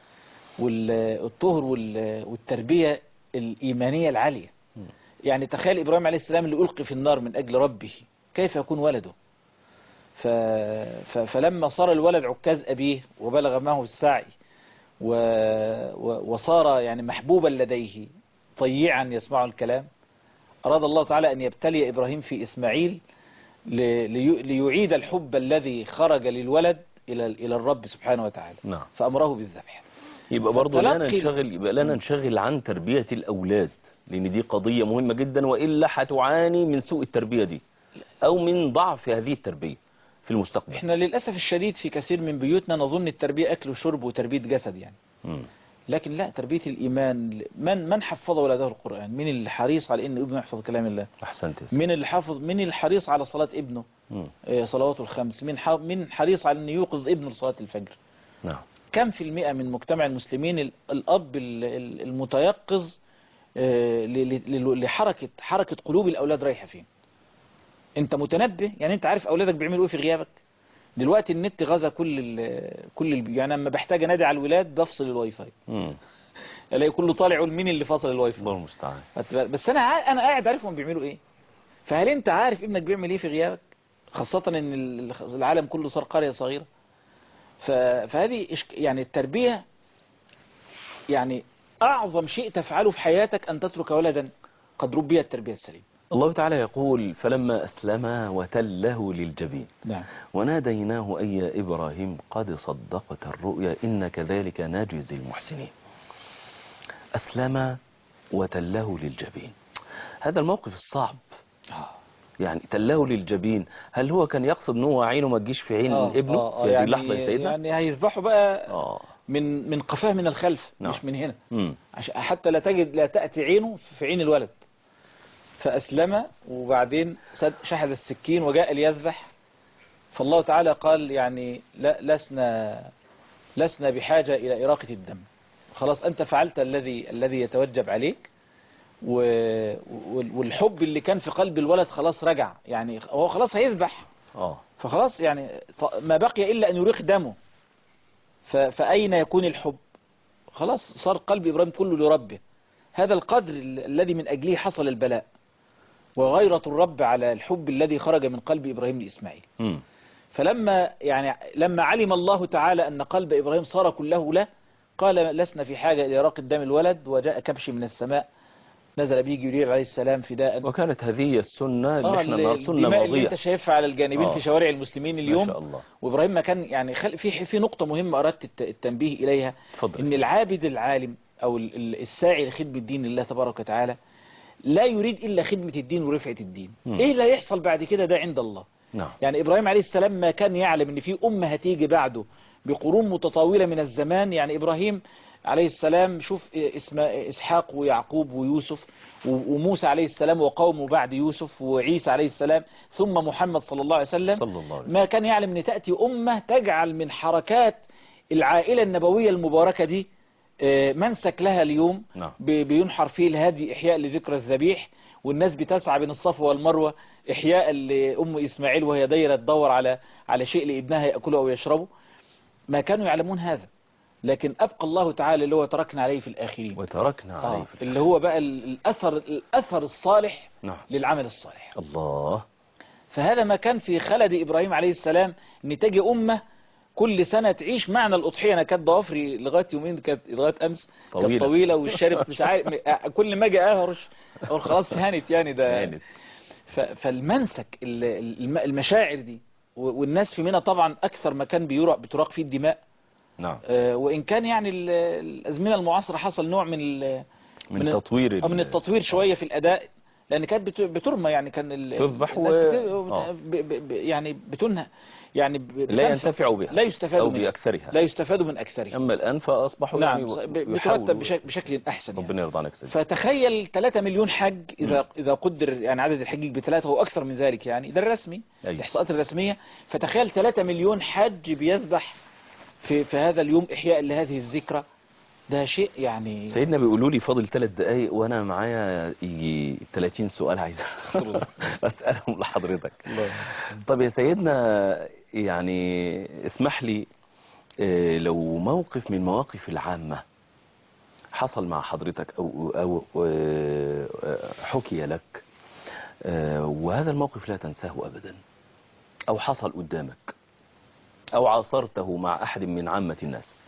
والطهر وال... والتربية الإيمانية العالية. مم. يعني تخيل إبراهيم عليه السلام اللي ألقي في النار من أجل ربه، كيف يكون ولده؟ ف... ف... فلما صار الولد عكاز أبيه وبلغ معه السعي و... و... وصار يعني محبوبا لديه طيعا يسمع الكلام، أراد الله تعالى أن يبتلي إبراهيم في إسماعيل ل... لي... ليعيد الحب الذي خرج للولد إلى إلى الرب سبحانه وتعالى. نعم. فأمره بالذبح. يبقى برضه لا فتلقي- ننشغل يبقى لا ننشغل عن تربية الأولاد، لأن دي قضية مهمة جدا، وإلا هتعاني من سوء التربية دي أو من ضعف هذه التربية في المستقبل. احنا للأسف الشديد في كثير من بيوتنا نظن التربية أكل وشرب وتربية جسد يعني. مم. لكن لا، تربية الإيمان. من من حفظ ولده القرآن؟ من اللي حريص على إن ابنه يحفظ كلام الله؟ أحسنت يا سيدي. من اللي حافظ من الحريص على صلاة ابنه مم. آه، صلواته الخمس؟ من ح... من حريص على أن يوقظ ابنه لصلاة الفجر؟ نعم. كم في المئة من مجتمع المسلمين ال- الأب ال- ال- المتيقظ آه، ل- ل- لحركة حركة قلوب الأولاد رايحة فين؟ أنت متنبه؟ يعني أنت عارف أولادك بيعملوا إيه في غيابك؟ دلوقتي النت غزا كل ال كل ال يعني لما بحتاج انادي على الولاد بفصل الواي فاي، مم. الاقي كله طالع يقول مين اللي فصل الواي فاي. الله المستعان. بس انا عا- انا قاعد عارف هم بيعملوا ايه. فهل انت عارف ابنك بيعمل ايه في غيابك؟ خاصة ان ال- العالم كله صار قرية صغيرة. ف- فهذه إشك- يعني التربية يعني اعظم شيء تفعله في حياتك ان تترك ولدا قد ربي التربية السليمة. الله تعالى يقول فلما أسلما وتله للجبين نعم. وناديناه أي يا إبراهيم قد صدقت الرؤيا إن كذلك نجزي المحسنين. أسلم وتله للجبين، هذا الموقف الصعب. يعني تله للجبين، هل هو كان يقصد ان هو عينه ما تجيش في عين آه ابنه آه آه في هذه يعني اللحظة يا سيدنا؟ يعني هيذبحوا بقى آه. من من قفاه من الخلف. نعم. مش من هنا. مم. عشان حتى لا تجد لا تأتي عينه في عين الولد. فأسلم وبعدين سد- شحذ السكين وجاء ليذبح. فالله تعالى قال يعني لا لسنا لسنا بحاجة إلى إراقة الدم. خلاص أنت فعلت الذي الذي يتوجب عليك، و- وال- والحب اللي كان في قلب الولد خلاص رجع. يعني هو خلاص هيذبح، آه. فخلاص يعني ط- ما بقي إلا أن يريق دمه. ف- فأين يكون الحب؟ خلاص صار قلب إبراهيم كله لربه. هذا القدر ال- الذي من أجله حصل البلاء، وغيرة الرب على الحب الذي خرج من قلب إبراهيم لإسماعيل. مم. فلما يعني لما علم الله تعالى أن قلب إبراهيم صار كله له، قال لسنا في حاجة إلى إراقة دم الولد. وجاء كبش من السماء نزل به جبريل عليه السلام فداء. وكانت هذه السنة اللي آه احنا نرى سنة الدماء اللي ماضية انت شايفها على الجانبين آه. في شوارع المسلمين اليوم. ما شاء الله. وإبراهيم ما كان يعني خل... في في نقطة مهمة أردت الت- التنبيه إليها. اتفضل. إن العابد العالم أو ال- ال- الساعي لخدمة دين الله تبارك وتعالى لا يريد إلا خدمة الدين ورفعة الدين. مم. إيه اللي يحصل بعد كده ده عند الله. نعم. يعني إبراهيم عليه السلام ما كان يعلم إن في أمة هتيجي بعده بقرون متطاولة من الزمان. يعني إبراهيم عليه السلام شوف اسماء إسحاق ويعقوب ويوسف و- وموسى عليه السلام وقومه بعد يوسف وعيسى عليه السلام ثم محمد صلى الله عليه وسلم. صلى الله عليه وسلم. ما كان يعلم أن تأتي أمة تجعل من حركات العائلة النبوية المباركة دي آه، منسك لها اليوم. نعم. ب- بينحر فيه الهدي إحياء لذكرى الذبيح، والناس بتسعى بين الصفا والمروة إحياء لأم إسماعيل وهي دايرة تدور على على شيء لابنها يأكله أو يشربه. ما كانوا يعلمون هذا، لكن أبقى الله تعالى اللي هو تركنا عليه في الآخرين. وتركنا عليه آه في اللي هو بقى ال- الأثر الأثر الصالح نعم. للعمل الصالح. الله. فهذا ما كان في خلد إبراهيم عليه السلام، إن تجي أمة كل سنة تعيش معنى الأضحية. أنا كانت ضوافري لغاية يومين كانت لغاية أمس طويلة. كانت طويلة والشارب مش عارف م- كل ما أجي أهرش أقول خلاص هانت يعني ده. هانت. ف- فالمنسك ال- الم- المشاعر دي و- والناس في منى طبعا أكثر مكان بيراق بتراق فيه الدماء. نعم. آه، وإن كان يعني ال- الأزمنة المعاصرة حصل نوع من ال- من تطوير أو من التطوير شوية في الأداء. لان كانت بت- بترمى يعني كان ال- تذبح الناس و- بت- آه. ب- ب- ب- يعني بتنهى يعني ب- لا بتنفع. ينتفعوا بها لا يستفاد أو منها بأكثرها. لا يستفاد من اكثرها. أما الآن فأصبحوا نعم يعني ب- بترتب يحاولوا. بشك- بشكل احسن يعني. ربنا يرضى عنك سيدي. فتخيل ثلاثة مليون حج مم. اذا اذا قدر يعني عدد الحجيج بثلاثة او اكثر من ذلك يعني ده الرسمي أيوة. الاحصاءات الرسميه. فتخيل ثلاثة مليون حج بيذبح في في هذا اليوم احياء لهذه الذكرى. ده شيء يعني سيدنا بيقولوا لي فاضل ثلاث دقايق وانا معايا يجي ثلاثين سؤال عايز اسالهم لحضرتك. طب يا سيدنا يعني اسمح لي، آه، لو موقف من مواقف العامة حصل مع حضرتك او او آه، حكي لك، آه، وهذا الموقف لا تنساه ابدا، او حصل قدامك او عاصرته مع احد من عامة الناس،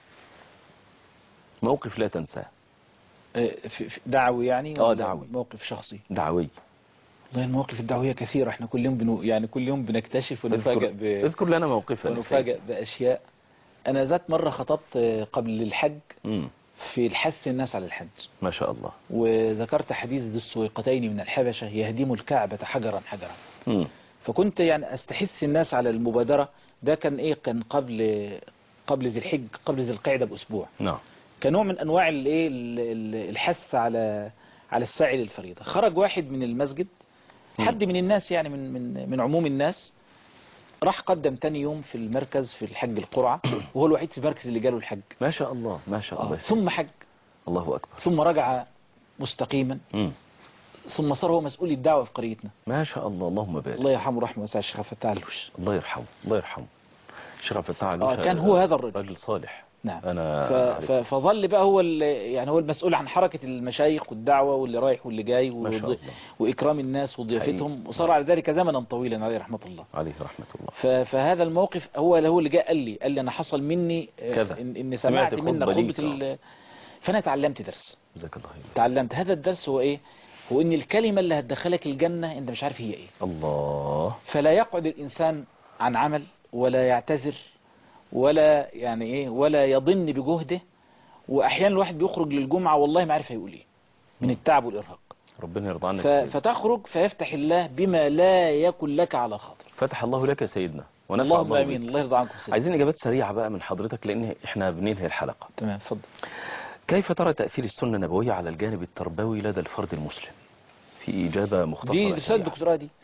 موقف لا تنساه. في في دعوي يعني اه ولا دعوي. موقف شخصي؟ دعوي. والله المواقف الدعوية كثيرة، احنا كل يوم بنو يعني كل يوم بنكتشف ونفاجئ ب... اذكر لنا موقفا. ونفاجئ بأشياء. أنا ذات مرة خطبت قبل الحج امم في الحث الناس على الحج، ما شاء الله. وذكرت حديث ذو السويقتين من الحبشة يهدم الكعبة حجرا حجرا. امم فكنت يعني استحث الناس على المبادرة. ده كان ايه كان قبل قبل ذي الحج قبل ذي القعدة بأسبوع. نعم. كنوع من انواع الايه الحث على على السعي للفريضة. خرج واحد من المسجد، حد من الناس يعني من من من عموم الناس، راح قدم تاني يوم في المركز في الحج القرعة، وهو الوحيد في المركز اللي جاله الحج. ما شاء الله ما شاء الله. آه. ثم حج، الله اكبر. ثم رجع مستقيما، امم ثم صار هو مسؤول الدعوة في قريتنا. ما شاء الله. اللهم بارك. الله يرحمه رحمه واسعة الشيخ فتح علوش. الله يرحمه الله يرحمه. الشيخ عبد الفتاح آه كان هو هذا الرجل راجل صالح. نعم. انا ف... ف... فظل بقى هو ال... يعني هو المسؤول عن حركة المشايخ والدعوة واللي رايح واللي جاي ما شاء وض... الله. وإكرام الناس وضيافتهم، حقيقي. وصار على ذلك زمنا طويلا عليه رحمة الله. عليه رحمة الله. ف... فهذا الموقف هو هو اللي جاء قال لي قال لي أنا حصل مني آه، كذا. إن... إن سمعت سمعت منك خطبة خطبة ليك. ال... فأنا تعلمت درس. جزاك الله خير. تعلمت هذا الدرس هو إيه؟ هو إن الكلمة اللي هتدخلك الجنة أنت مش عارف هي إيه. الله. فلا يقعد الإنسان عن عمل ولا يعتذر ولا يعني إيه ولا يضن بجهده. وأحيانا الواحد بيخرج للجمعة والله ما عارف هيقول إيه من التعب والإرهاق. ربنا يرضى عنك. ف... فتخرج فيفتح الله بما لا يكن لك على خاطر. فتح الله لك يا سيدنا ونفع اللهم الله امين. بك. الله يرضى عنكم سيدنا. عايزين اجابات سريعة بقى من حضرتك لان احنا بننهي الحلقة. تمام اتفضل. كيف ترى تأثير السنة النبوية على الجانب التربوي لدى الفرد المسلم؟ في إجابة مختصرة. دي رسالة دكتوراه دي.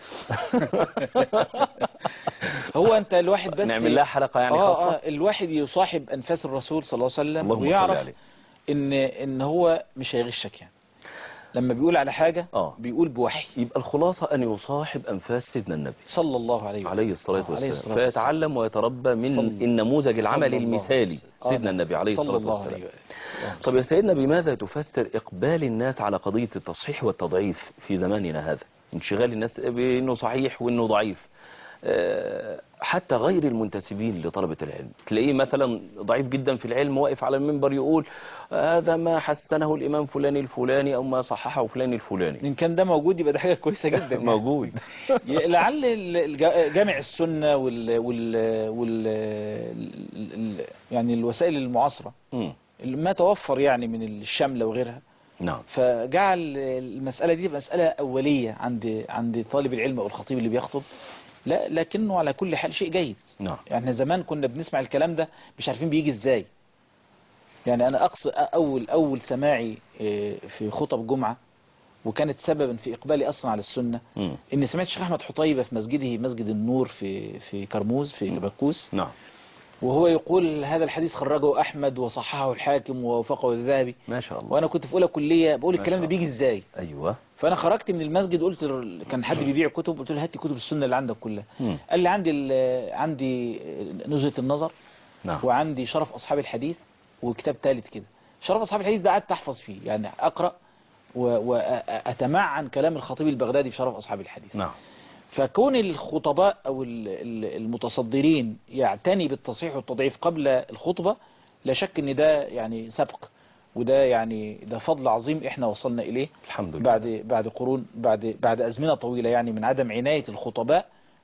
هو انت الواحد بس نعمل لها حلقة يعني آه خاصة. آه الواحد يصاحب انفاس الرسول صلى الله عليه وسلم اللهم صل ويعرف عليه. ان ان هو مش هيغشك يعني. لما بيقول على حاجة آه. بيقول بوحي. يبقى الخلاصة أن يصاحب أنفاس سيدنا النبي صلى الله عليه عليه الصلاة آه، عليه والسلام، الصلاة فيتعلم ويتربى من صل... النموذج العملي صلى الله المثالي عليه وسلم. سيدنا آه، النبي عليه صلى الصلاة الله والسلام. عليه وسلم. طب يا سيدنا بماذا تفسر إقبال الناس على قضية التصحيح والتضعيف في زماننا هذا؟ انشغال الناس بأنه صحيح وأنه ضعيف، حتى غير المنتسبين لطلبة العلم تلاقيه مثلا ضعيف جدا في العلم واقف على المنبر يقول هذا ما حسنه الإمام فلان الفلاني أو ما صححه فلان الفلاني. إن كان ده موجود يبقى ده حاجة كويسة جدا. موجود. لعل الج- جامع السنة وال وال وال ال- يعني الوسائل المعاصرة مم. اللي ما توفر يعني من الشملة وغيرها، نعم. فجعل المسألة دي مسألة أولية عند عند طالب العلم أو الخطيب اللي بيخطب. لا لكنه على كل حال شيء جيد. نعم. يعني زمان كنا بنسمع الكلام ده مش عارفين بيجي ازاي. يعني أنا أقصد أول أول سماعي في خطب جمعة وكانت سببا في إقبالي أصلا على السنة مم. إني سمعت الشيخ أحمد حطيبة في مسجده مسجد النور في في كرموز في بكوس، نعم. وهو يقول هذا الحديث خرجه أحمد وصححه الحاكم ووافقه الذهبي. ما شاء الله. وأنا كنت في أولى كلية بقول ما الكلام شاء ده بيجي إزاي. أيوة. فأنا خرجت من المسجد قلت ل- كان حد بيبيع كتب قلت له هات كتب السنة اللي عندك كلها. مم. قال لي عندي ال- عندي نزهة النظر نعم. وعندي شرف أصحاب الحديث وكتاب ثالث كده. شرف أصحاب الحديث ده قعدت أحفظ فيه يعني أقرأ وأتمعن كلام الخطيب البغدادي في شرف أصحاب الحديث. نعم. فكون الخطباء أو ال- ال- المتصدرين يعتني بالتصحيح والتضعيف قبل الخطبة لا شك ان ده يعني سبق، وده يعني ده فضل عظيم احنا وصلنا اليه الحمد لله. بعد بعد قرون بعد بعد ازمنه طويله يعني من عدم عنايه الخطباء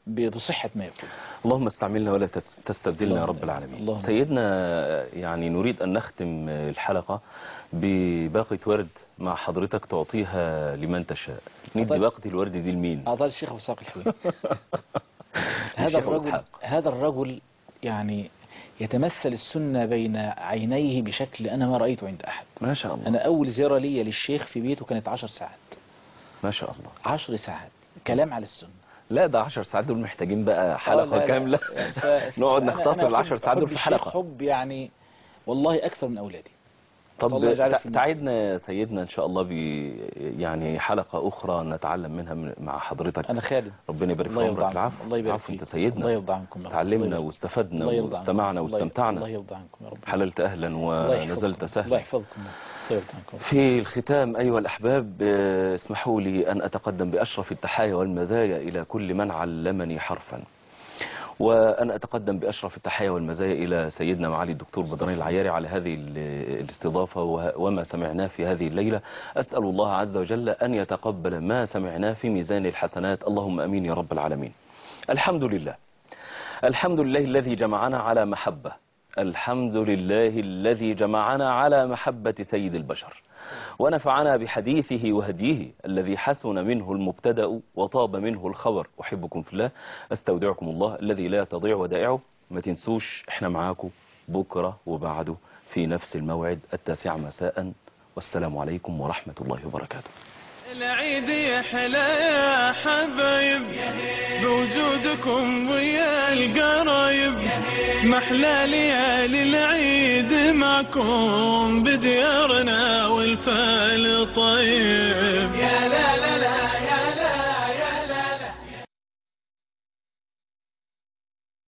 بصحة ما يقول. اللهم استعملنا ولا تس- تستبدلنا يا اللهم رب العالمين. اللهم سيدنا، يعني نريد أن نختم الحلقة بباقة ورد مع حضرتك تعطيها لمن تشاء. ندي أعطاك- باقة الورد دي لمين؟ أعطاه الشيخ أبو إسحاق الحويني. هذا الشيخ أبو الرجل إسحاق. هذا الرجل يعني يتمثل السنة بين عينيه بشكل أنا ما رأيته عند أحد. ما شاء الله. أنا أول زيارة لي للشيخ في بيته كانت عشر ساعات. ما شاء الله. عشر ساعات كلام على السنة. لا ده عشر ساعات دول محتاجين بقى آه، حلقة لا لا. كاملة. ف- نقعد فأنا- نختصر أنا العشر أحب- ساعات دول أحب في الشيخ حلقة. حب يعني والله أكثر من أولادي. أسأل الله طب يجعله تع- في الميزان. تعيدنا يا سيدنا إن شاء الله ب يعني حلقة أخرى نتعلم منها من- مع حضرتك. أنا خالد. ربنا يبارك في الله يرضى عمرك. عنكم. العفو. الله يبارك العفو، أنت فيك. الله سيدنا. يرضى عنكم يا رب. الله تعلمنا يبارك- واستفدنا الله يرضى عنكم. واستمعنا الله- واستمتعنا. الله يرضى عنكم يا رب. حللت أهلا الله يحفظكم. ونزلت الله سهلا. يحفظكم. الله يرضى عنكم. في الختام أيها الأحباب، آه، اسمحوا لي أن أتقدم بأشرف التحايا والمزايا إلى كل من علمني حرفا، وأن أتقدم بأشرف التحايا والمزايا إلى سيدنا معالي الدكتور بدران العياري على هذه ال- الاستضافة وه- وما سمعناه في هذه الليلة. أسأل الله عز وجل أن يتقبل ما سمعناه في ميزان الحسنات، اللهم أمين يا رب العالمين. الحمد لله. الحمد لله الذي جمعنا على محبة. الحمد لله الذي جمعنا على محبة سيد البشر، ونفعنا بحديثه وهديه الذي حسن منه المبتدأ وطاب منه الخبر. أحبكم في الله، أستودعكم الله الذي لا تضيع ودائعه. ما تنسوش احنا معاكم بكرة وبعده في نفس الموعد التاسعة مساء، والسلام عليكم ورحمة الله وبركاته. العيد يحلى يا حبايب بوجودكم ويا القرايب، محلى ليالي العيد معكم بديارنا والفال طيب.